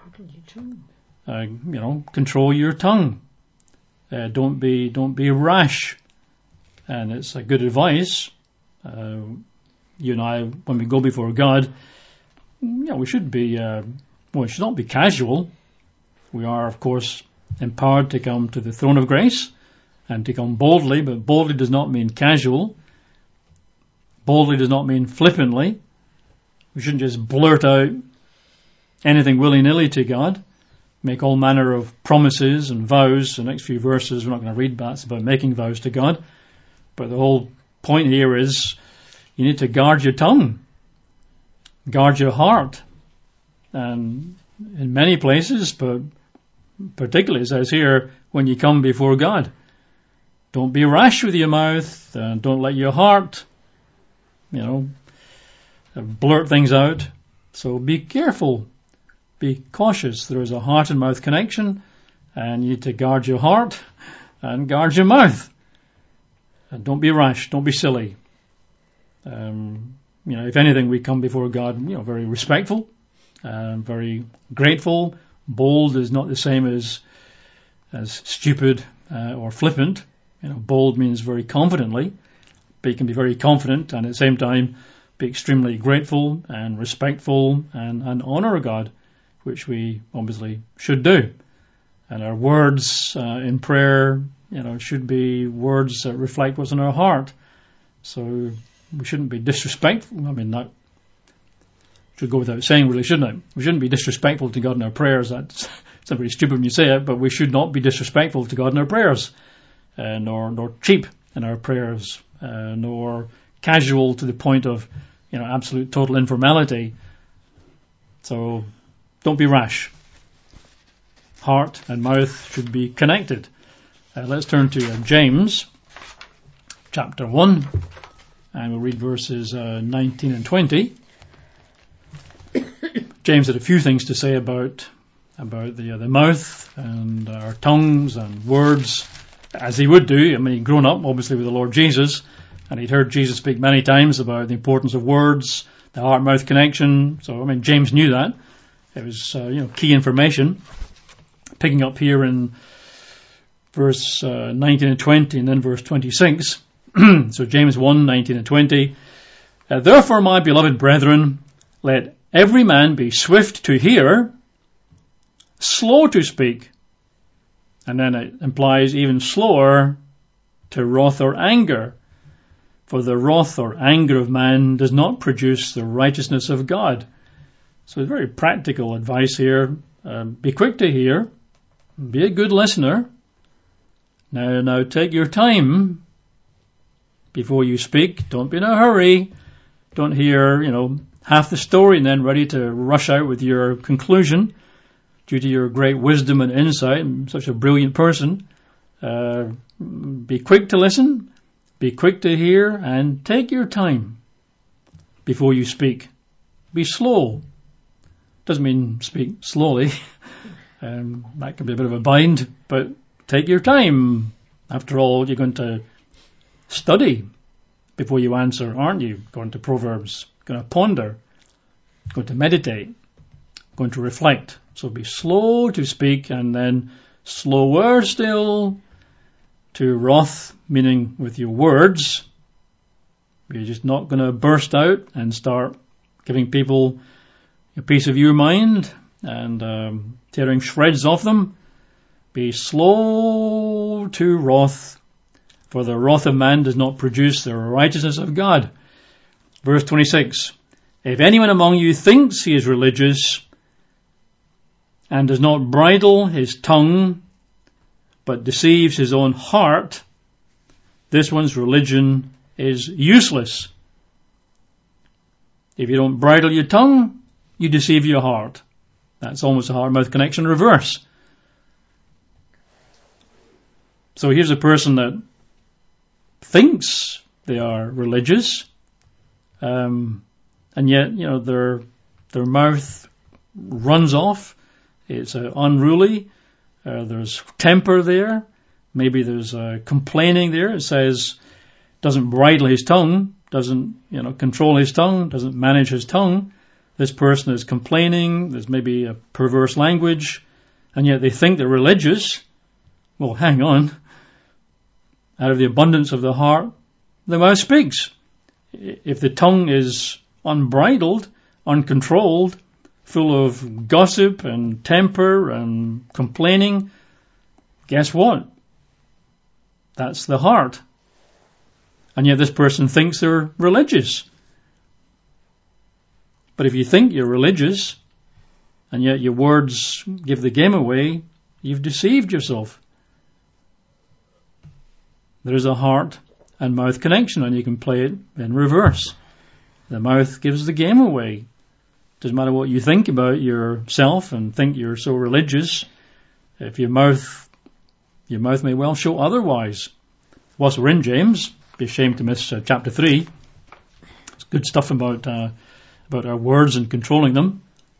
Control your tongue. Don't be rash. And it's a good advice. You and I, when we go before God, we should be, we should not be casual. We are, of course, empowered to come to the throne of grace and to come boldly, but boldly does not mean casual. Boldly does not mean flippantly. We shouldn't just blurt out anything willy-nilly to God, make all manner of promises and vows. The next few verses, we're not going to read, but it's about making vows to God. But the whole point here is you need to guard your tongue. Guard your heart. And in many places, but particularly it says here, when you come before God, don't be rash with your mouth, and don't let your heart, blurt things out. So be careful, be cautious. There is a heart and mouth connection, and you need to guard your heart and guard your mouth. And don't be rash, don't be silly. If anything, we come before God, very respectful, very grateful. Bold is not the same as stupid or flippant. Bold means very confidently, but you can be very confident and at the same time be extremely grateful and respectful and honour God, which we obviously should do. And our words in prayer, should be words that reflect what's in our heart. So we shouldn't be disrespectful. That should go without saying, really, shouldn't it? We shouldn't be disrespectful to God in our prayers. It's not very stupid when you say it, but we should not be disrespectful to God in our prayers, nor cheap in our prayers, nor casual to the point of, absolute total informality. So don't be rash. Heart and mouth should be connected. Let's turn to James, chapter 1, and we'll read verses 19 and 20. James had a few things to say about the mouth and our tongues and words, as he would do. He'd grown up, obviously, with the Lord Jesus, and he'd heard Jesus speak many times about the importance of words, the heart-mouth connection. So, James knew that. It was, key information. Picking up here in verse 19 and 20, and then verse 26. So James 1, 19 and 20. Therefore, my beloved brethren, Let every man be swift to hear, slow to speak. And then it implies even slower to wrath or anger. For the wrath or anger of man does not produce the righteousness of God. So very practical advice here. Be quick to hear. Be a good listener. Now take your time before you speak. Don't be in a hurry. Don't hear, half the story and then ready to rush out with your conclusion due to your great wisdom and insight and such a brilliant person. Be quick to listen. Be quick to hear and take your time before you speak. Be slow. Doesn't mean speak slowly. That can be a bit of a bind, but take your time. After all, you're going to study before you answer, aren't you? Going to Proverbs, going to ponder, going to meditate, going to reflect. So be slow to speak and then slower still to wrath, meaning with your words. You're just not going to burst out and start giving people a piece of your mind and tearing shreds off them. Be slow to wrath, for the wrath of man does not produce the righteousness of God. Verse 26, if anyone among you thinks he is religious and does not bridle his tongue, but deceives his own heart, this one's religion is useless. If you don't bridle your tongue, you deceive your heart. That's almost a heart-mouth connection reverse. So here's a person that thinks they are religious, and yet, their mouth runs off. It's unruly. There's temper there. Maybe there's complaining there. It says doesn't bridle his tongue, doesn't control his tongue, doesn't manage his tongue. This person is complaining. There's maybe a perverse language, and yet they think they're religious. Well, hang on. Out of the abundance of the heart, the mouth speaks. If the tongue is unbridled, uncontrolled, full of gossip and temper and complaining, guess what? That's the heart. And yet this person thinks they're religious. But if you think you're religious, and yet your words give the game away, you've deceived yourself. There is a heart and mouth connection, and you can play it in reverse. The mouth gives the game away. Doesn't matter what you think about yourself and think you're so religious. If your mouth may well show otherwise. Whilst we're in James, be ashamed to miss chapter 3. It's good stuff about our words and controlling them.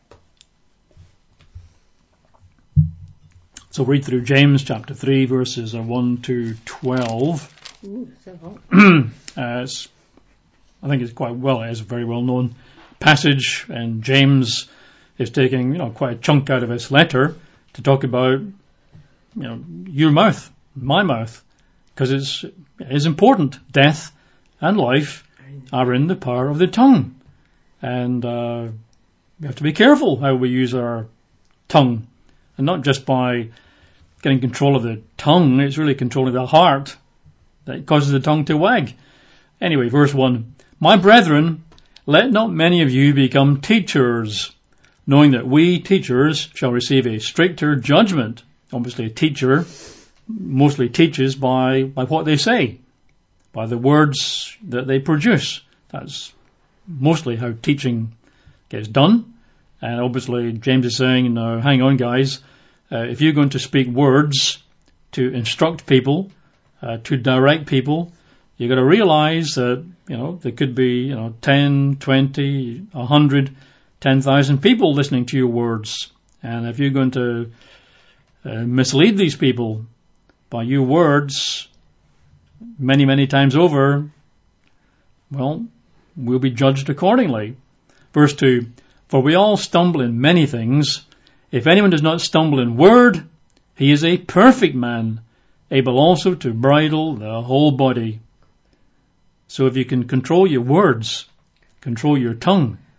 So read through James chapter 3 verses 1 to 12. Ooh, so hot. I think it's a very well known passage, and James is taking quite a chunk out of his letter to talk about your mouth, my mouth, because it is important. Death and life are in the power of the tongue, and we have to be careful how we use our tongue, and not just by getting control of the tongue. It's really controlling the heart that causes the tongue to wag. Anyway, verse 1, my brethren, let not many of you become teachers, knowing that we teachers shall receive a stricter judgment. Obviously a teacher mostly teaches by what they say, by the words that they produce. That's mostly how teaching gets done. And obviously James is saying, no, hang on guys, if you're going to speak words to instruct people, to direct people, you've got to realize that, there could be, 10, 20, 100, 10,000 people listening to your words. And if you're going to mislead these people by your words many, many times over, well, we'll be judged accordingly. Verse 2, for we all stumble in many things. If anyone does not stumble in word, he is a perfect man, able also to bridle the whole body. So if you can control your words, control your tongue,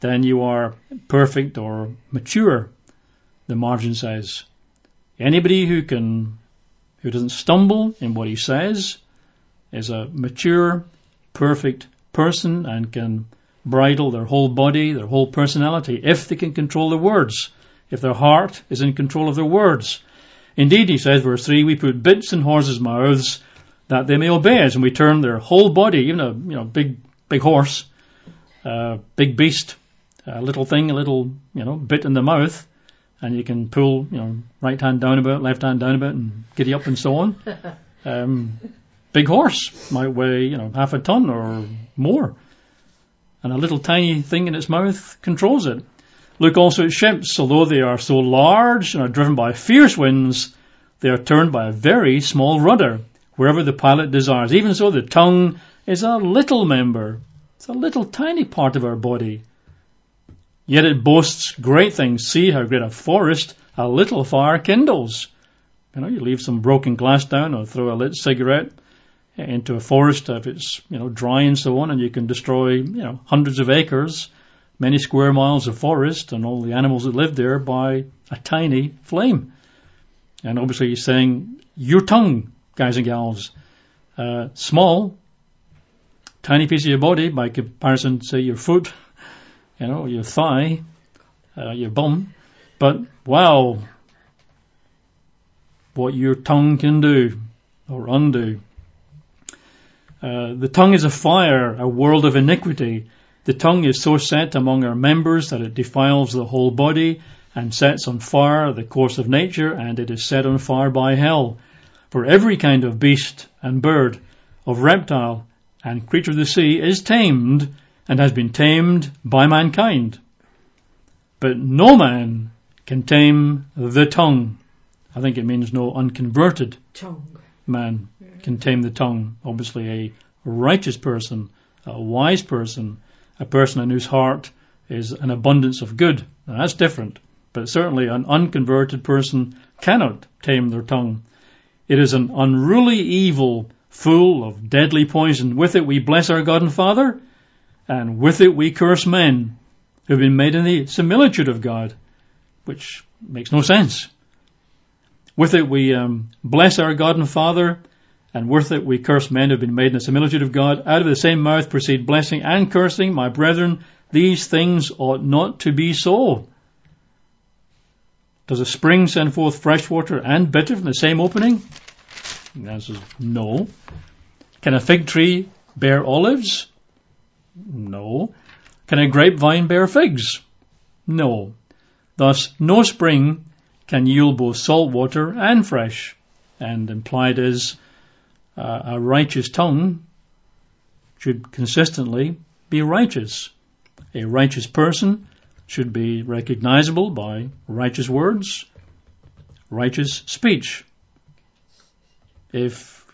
then you are perfect or mature, the margin says. Anybody who doesn't stumble in what he says is a mature, perfect person and can bridle their whole body, their whole personality, if they can control their words, if their heart is in control of their words. Indeed, he says, verse 3, we put bits in horses' mouths that they may obey us, and we turn their whole body, even a big horse, big beast, a little thing, a little bit in the mouth, and you can pull right hand down a bit, left hand down a bit, and giddy up and so on. Big horse might weigh half a ton or more, and a little tiny thing in its mouth controls it. Look also at ships, although they are so large and are driven by fierce winds, they are turned by a very small rudder, wherever the pilot desires. Even so, the tongue is a little member. It's a little tiny part of our body. Yet it boasts great things. See how great a forest a little fire kindles. You leave some broken glass down or throw a lit cigarette into a forest if it's dry and so on, and you can destroy hundreds of acres, many square miles of forest and all the animals that live there by a tiny flame. And obviously he's saying your tongue, guys and gals, small, tiny piece of your body by comparison to, say, your foot, your thigh, your bum. But wow, what your tongue can do or undo. The tongue is a fire, a world of iniquity. The tongue is so set among our members that it defiles the whole body and sets on fire the course of nature, and it is set on fire by hell. For every kind of beast and bird, of reptile and creature of the sea is tamed and has been tamed by mankind. But no man can tame the tongue. I think it means no unconverted man can tame the tongue. Obviously a righteous person, a wise person, a person in whose heart is an abundance of good. Now, that's different. But certainly an unconverted person cannot tame their tongue. It is an unruly evil, full of deadly poison. With it we bless our God and Father, and with it we curse men who have been made in the similitude of God, which makes no sense. With it we bless our God and Father, and with it we curse men who have been made in the similitude of God. Out of the same mouth proceed blessing and cursing. My brethren, these things ought not to be so. Does a spring send forth fresh water and bitter from the same opening? The answer is no. Can a fig tree bear olives? No. Can a grapevine bear figs? No. Thus, no spring can yield both salt water and fresh. And implied is a righteous tongue should consistently be righteous. A righteous person should be recognizable by righteous words, righteous speech. If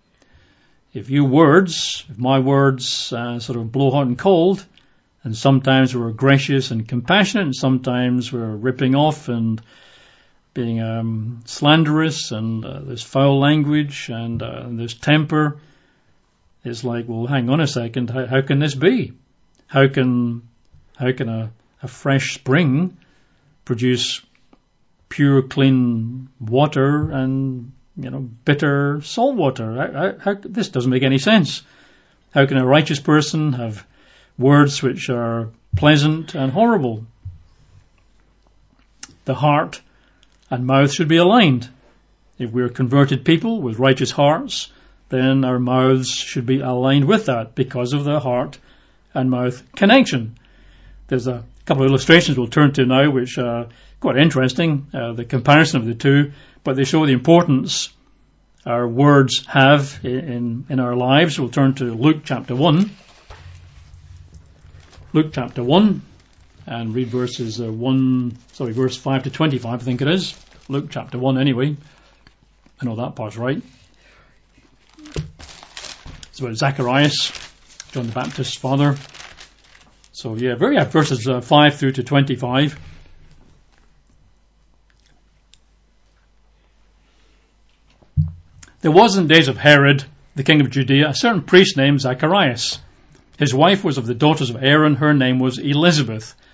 my words sort of blow hot and cold, and sometimes we're gracious and compassionate, and sometimes we're ripping off and being slanderous, and there's foul language and there's temper, it's like, well, hang on a second, how can this be? How can a fresh spring produce pure, clean water and bitter salt water? How this doesn't make any sense. How can a righteous person have words which are pleasant and horrible? The heart and mouth should be aligned. If we're converted people with righteous hearts, then our mouths should be aligned with that because of the heart and mouth connection. There's a couple of illustrations we'll turn to now which are quite interesting, the comparison of the two, but they show the importance our words have in our lives. We'll turn to Luke chapter 1. Luke chapter 1 and read verse 5 to 25, I think it is. Luke chapter 1 anyway. I know that part's right. It's about Zacharias, John the Baptist's father. So verses 5 through to 25. There was in the days of Herod, the king of Judea, a certain priest named Zacharias. His wife was of the daughters of Aaron. Her name was Elizabeth.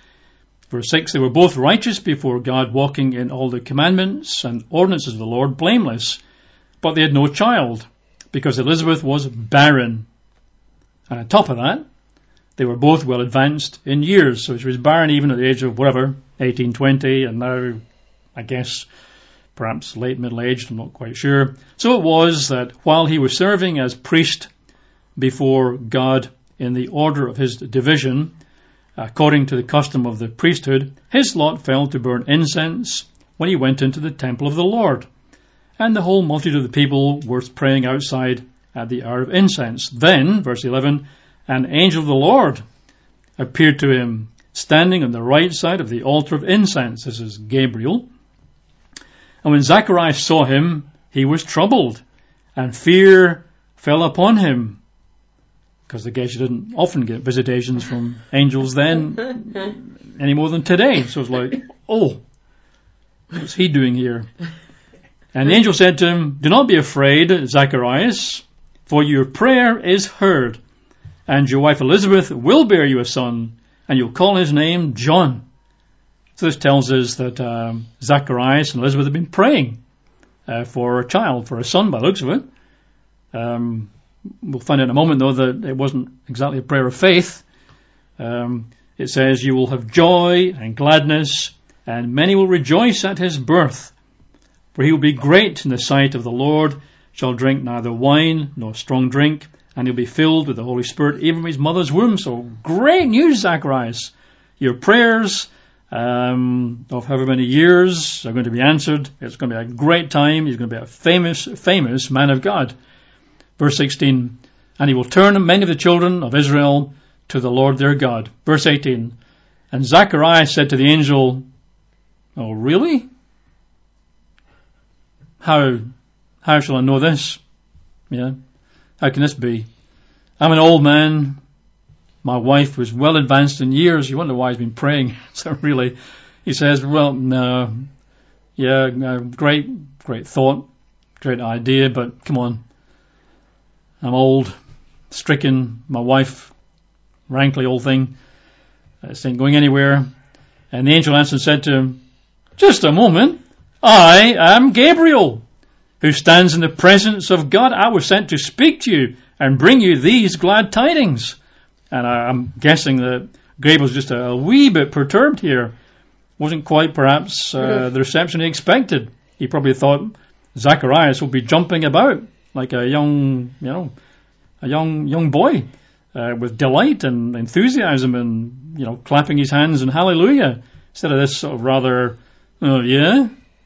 Verse 6, they were both righteous before God, walking in all the commandments and ordinances of the Lord, blameless. But they had no child, because Elizabeth was barren. And on top of that, they were both well advanced in years. So she was barren even at the age of 18, 20, and now, I guess, perhaps late middle-aged, I'm not quite sure. So it was that while he was serving as priest before God in the order of his division, according to the custom of the priesthood, his lot fell to burn incense when he went into the temple of the Lord. And the whole multitude of the people were praying outside at the hour of incense. Then, verse 11, an angel of the Lord appeared to him, standing on the right side of the altar of incense. This is Gabriel. And when Zacharias saw him, he was troubled, and fear fell upon him. Because I guess you didn't often get visitations from angels then, any more than today. So it's like, oh, what's he doing here? And the angel said to him, do not be afraid, Zacharias, for your prayer is heard, and your wife Elizabeth will bear you a son, and you'll call his name John. So this tells us that Zacharias and Elizabeth have been praying for a child, for a son by the looks of it. We'll find out in a moment, though, that it wasn't exactly a prayer of faith. It says, you will have joy and gladness, and many will rejoice at his birth. For he will be great in the sight of the Lord, shall drink neither wine nor strong drink, and he'll be filled with the Holy Spirit, even from his mother's womb. So great news, Zacharias. Your prayers of however many years are going to be answered. It's going to be a great time. He's going to be a famous man of God. Verse 16, and he will turn many of the children of Israel to the Lord their God. Verse 18, and Zacharias said to the angel, oh, really? How shall I know this? Yeah. How can this be? I'm an old man. My wife was well advanced in years. You wonder why he's been praying. So really, he says, well, no. Yeah, great thought, great idea, but come on. I'm old, stricken, my wife, rankly old thing. This ain't going anywhere. And the angel answered and said to him, just a moment. I am Gabriel, who stands in the presence of God. I was sent to speak to you and bring you these glad tidings. And I'm guessing that Gabriel's just a wee bit perturbed here. Wasn't quite perhaps the reception he expected. He probably thought Zacharias would be jumping about like a young boy with delight and enthusiasm and, clapping his hands and hallelujah. Instead of this sort of rather, oh yeah?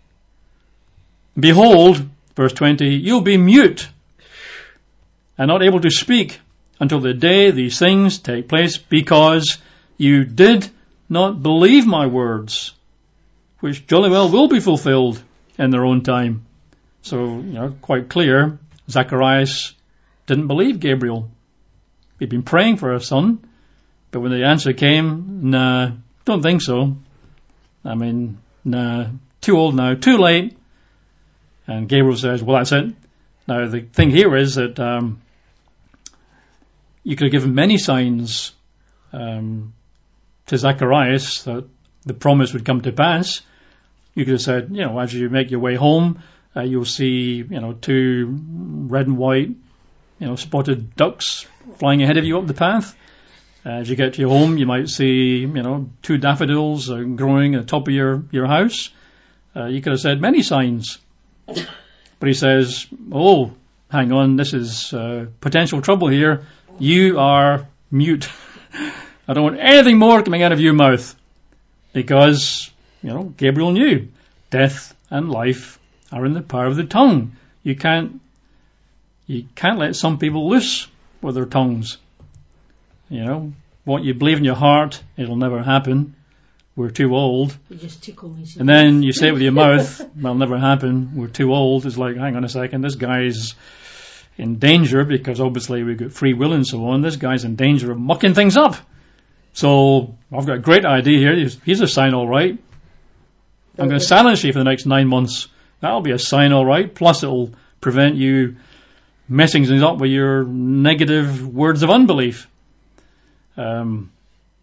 Behold, verse 20, you'll be mute and not able to speak until the day these things take place, because you did not believe my words, which jolly well will be fulfilled in their own time. So, quite clear, Zacharias didn't believe Gabriel. He'd been praying for a son, but when the answer came, nah, don't think so. I mean, nah, too old now, too late. And Gabriel says, well, that's it. Now, the thing here is that you could have given many signs to Zacharias that the promise would come to pass. You could have said, as you make your way home, you'll see, 2 red and white, spotted ducks flying ahead of you up the path. As you get to your home, you might see, 2 daffodils growing at the top of your house. You could have said many signs. But he says, oh, hang on, this is potential trouble here. You are mute. I don't want anything more coming out of your mouth. Because, Gabriel knew death and life are in the power of the tongue. You can't let some people loose with their tongues. What you believe in your heart, it'll never happen. We're too old. You just tickle me. And then you say it with your mouth, that'll never happen. We're too old. It's like, hang on a second, this guy's in danger, because obviously we've got free will and so on. This guy's in danger of mucking things up. So I've got a great idea here. Here's a sign, all right. I'm going to silence you for the next 9 months. That'll be a sign, all right. Plus it'll prevent you messing things up with your negative words of unbelief.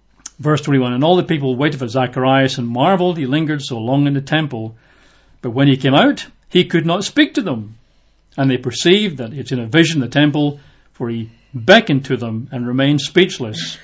Verse 21, and all the people waited for Zacharias and marveled he lingered so long in the temple. But when he came out, he could not speak to them. And they perceived that it's in a vision in the temple, for he beckoned to them and remained speechless.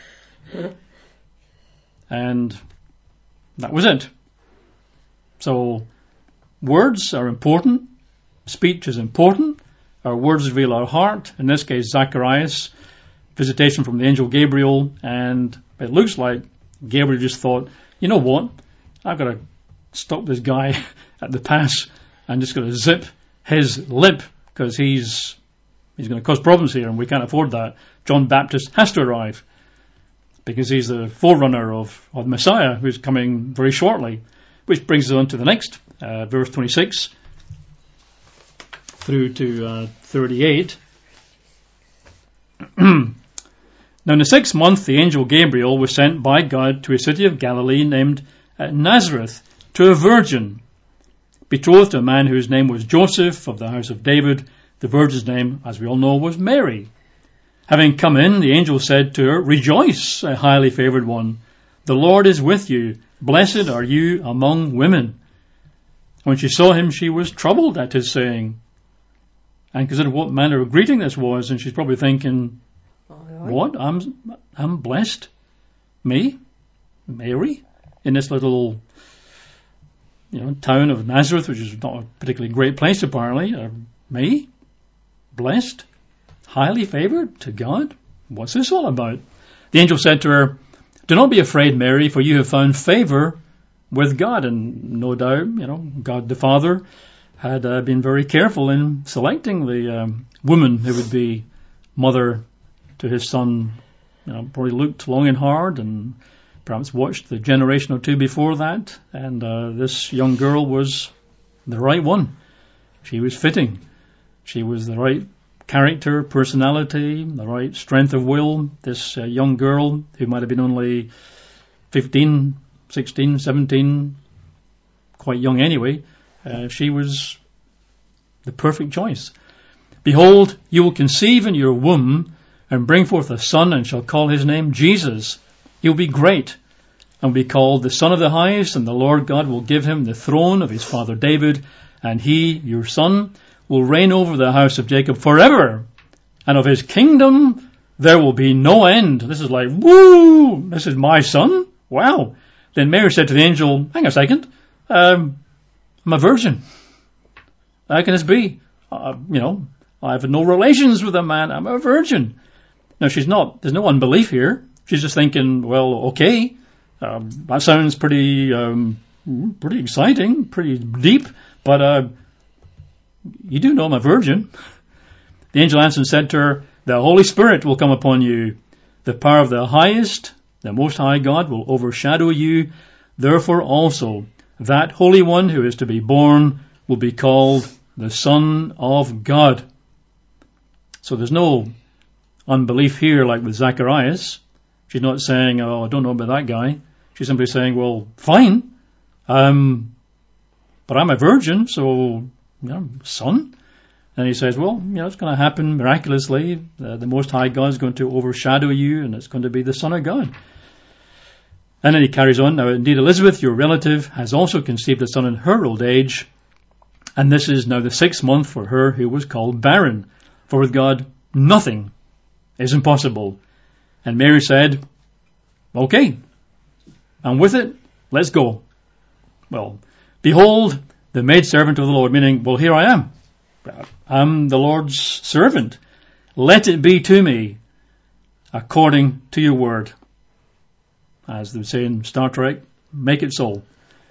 And that was it. So, words are important. Speech is important. Our words reveal our heart. In this case, Zacharias, visitation from the angel Gabriel, and it looks like Gabriel just thought, you know what, I've got to stop this guy at the pass. I'm just going to zip his lip because he's going to cause problems here and we can't afford that. John Baptist has to arrive because he's the forerunner of Messiah who's coming very shortly, which brings us on to the next verse 26 through to 38. Now in the 6th month the angel Gabriel was sent by God to a city of Galilee named Nazareth to a virgin, betrothed to a man whose name was Joseph of the house of David. The virgin's name, as we all know, was Mary. Having come in, the angel said to her, Rejoice, a highly favoured one. The Lord is with you. Blessed are you among women. When she saw him, she was troubled at his saying, and considered what manner of greeting this was, and she's probably thinking, what? I'm blessed? Me? Mary? In this little, town of Nazareth, which is not a particularly great place apparently. Me? Blessed? Highly favoured to God? What's this all about? The angel said to her, Do not be afraid, Mary, for you have found favour with God. And no doubt, God the Father had been very careful in selecting the woman who would be mother to his son. Probably looked long and hard and perhaps watched the generation or two before that. And this young girl was the right one. She was fitting. She was the right character, personality, the right strength of will. This young girl, who might have been only 15, 16, 17, quite young anyway, she was the perfect choice. Behold, you will conceive in your womb and bring forth a son and shall call his name Jesus. He will be great and will be called the Son of the Highest, and the Lord God will give him the throne of his father David, and he, your son, will reign over the house of Jacob forever, and of his kingdom there will be no end. This is like, woo, this is my son? Wow. Then Mary said to the angel, hang a second, I'm a virgin. How can this be? I have no relations with a man. I'm a virgin. Now there's no unbelief here. She's just thinking, well, okay, that sounds pretty exciting, pretty deep, but you do know I'm a virgin. The angel answered and said to her, The Holy Spirit will come upon you. The power of the highest, the Most High God, will overshadow you. Therefore also, that Holy One who is to be born will be called the Son of God. So there's no unbelief here like with Zacharias. She's not saying, oh, I don't know about that guy. She's simply saying, well, fine, but I'm a virgin, so, son. And he says, well, it's going to happen miraculously. The Most High God is going to overshadow you, and it's going to be the Son of God. And then he carries on, now indeed Elizabeth, your relative, has also conceived a son in her old age, and this is now the 6th month for her who was called barren. For with God, nothing is impossible. And Mary said, okay, and with it, let's go. Well, behold, the maidservant of the Lord, meaning, well, here I am. I'm the Lord's servant. Let it be to me according to your word. As they say in Star Trek, make it so.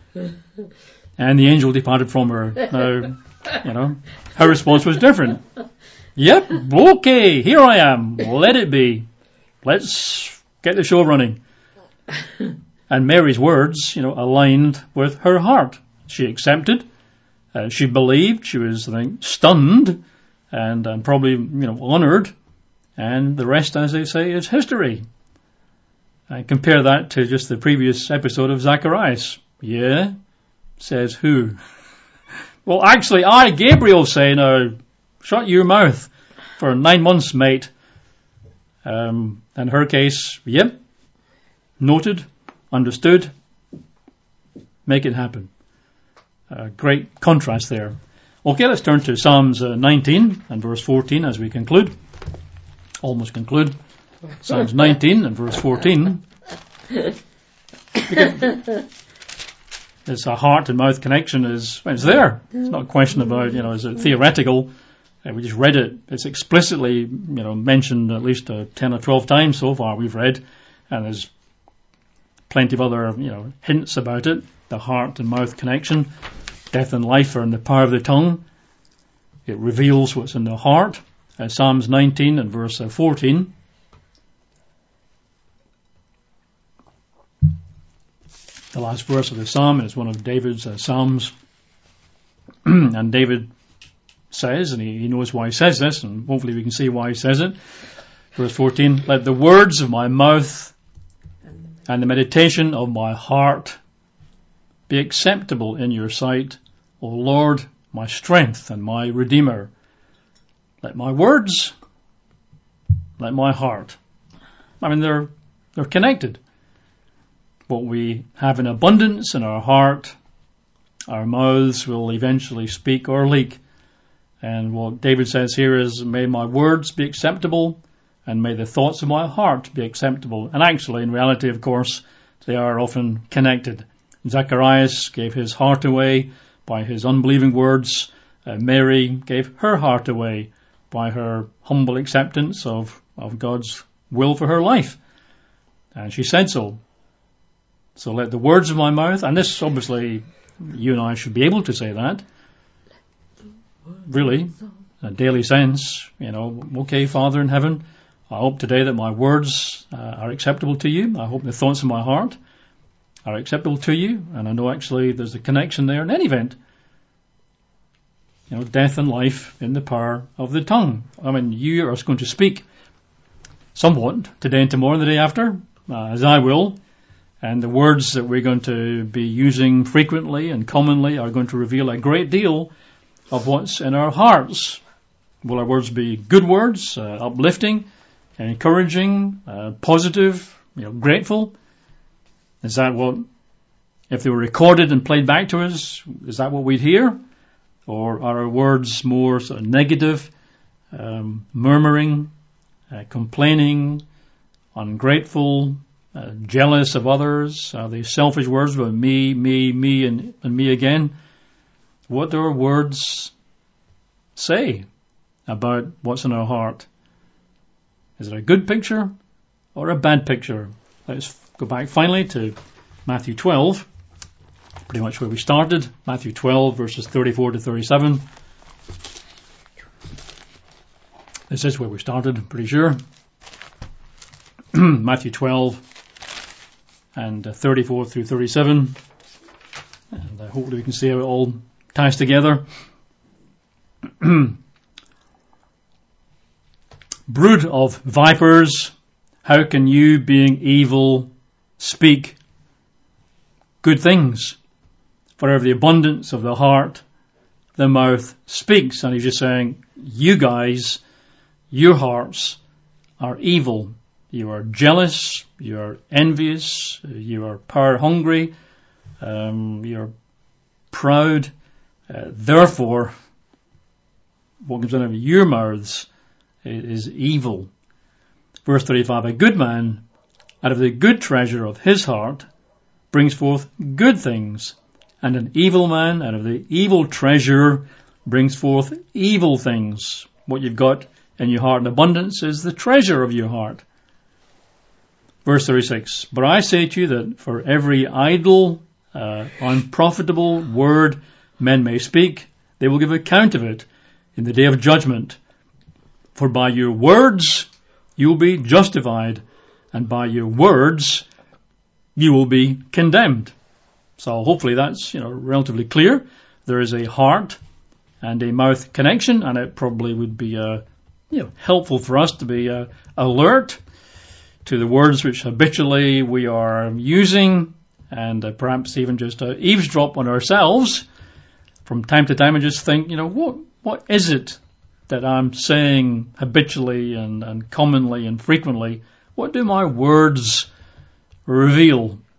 And the angel departed from her. Now, her response was different. Yep, okay, here I am. Let it be. Let's get the show running. And Mary's words, aligned with her heart. She accepted. She believed. She was, I think, stunned and probably, honoured. And the rest, as they say, is history. I compare that to just the previous episode of Zacharias. Yeah, says who? Well, actually, Gabriel, say, now, shut your mouth for 9 months, mate. In her case, yep, noted, understood, make it happen. Great contrast there. Okay, let's turn to Psalms 19 and verse 14 as we conclude. Almost conclude. Psalms 19 and verse 14. It's a heart and mouth connection it's there. It's not a question about, is it theoretical? We just read it. It's explicitly, mentioned at least 10 or 12 times so far we've read. And there's plenty of other, hints about it. The heart and mouth connection. Death and life are in the power of the tongue. It reveals what's in the heart. Psalms 19 and verse 14. The last verse of the psalm is one of David's psalms. And David says, and he knows why he says this, and hopefully we can see why he says it. Verse 14, let the words of my mouth and the meditation of my heart be acceptable in your sight, O Lord, my strength and my Redeemer. Let my words, let my heart. They're connected. What we have in abundance in our heart, our mouths will eventually speak or leak. And what David says here is, may my words be acceptable, and may the thoughts of my heart be acceptable. And actually, in reality, of course, they are often connected. Zacharias gave his heart away by his unbelieving words. Mary gave her heart away by her humble acceptance of God's will for her life. And she said so. So let the words of my mouth, and this obviously, you and I should be able to say that, really, a daily sense, okay, Father in heaven, I hope today that my words are acceptable to you. I hope the thoughts of my heart are acceptable to you. And I know actually there's a connection there in any event. Death and life in the power of the tongue. You are going to speak somewhat today and tomorrow and the day after, as I will. And the words that we're going to be using frequently and commonly are going to reveal a great deal of what's in our hearts. Will our words be good words, uplifting, encouraging, positive, grateful? Is that what, if they were recorded and played back to us, is that what we'd hear? Or are our words more sort of negative, murmuring, complaining, ungrateful, jealous of others? Are they selfish words about me, and me again? What do our words say about what's in our heart? Is it a good picture or a bad picture? Let's go back finally to Matthew 12, pretty much where we started. Matthew 12, verses 34 to 37. This is where we started, I'm pretty sure. Matthew 12 and 34 through 37. And hopefully we can see how it all ties together. Brood of vipers, how can you, being evil, speak good things? For out of the abundance of the heart, the mouth speaks. And he's just saying, you guys, your hearts are evil. You are jealous, you are envious, you are power hungry, you're proud. Therefore, what comes out of your mouths is evil. Verse 35, a good man out of the good treasure of his heart brings forth good things, and an evil man out of the evil treasure brings forth evil things. What you've got in your heart in abundance is the treasure of your heart. Verse 36, but I say to you that for every idle, unprofitable word men may speak, they will give account of it in the day of judgment. For by your words you will be justified, and by your words you will be condemned. So hopefully that's relatively clear. There is a heart and a mouth connection, and it probably would be helpful for us to be alert to the words which habitually we are using, and perhaps even just eavesdrop on ourselves from time to time and just think, what is it that I'm saying habitually and commonly and frequently? What do my words reveal?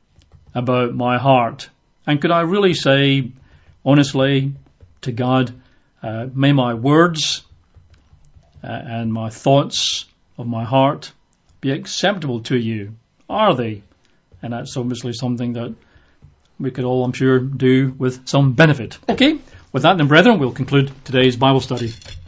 about my heart? And could I really say, honestly, to God, may my words and my thoughts of my heart be acceptable to you? Are they? And that's obviously something that we could all, I'm sure, do with some benefit. Okay, with that then, brethren, we'll conclude today's Bible study.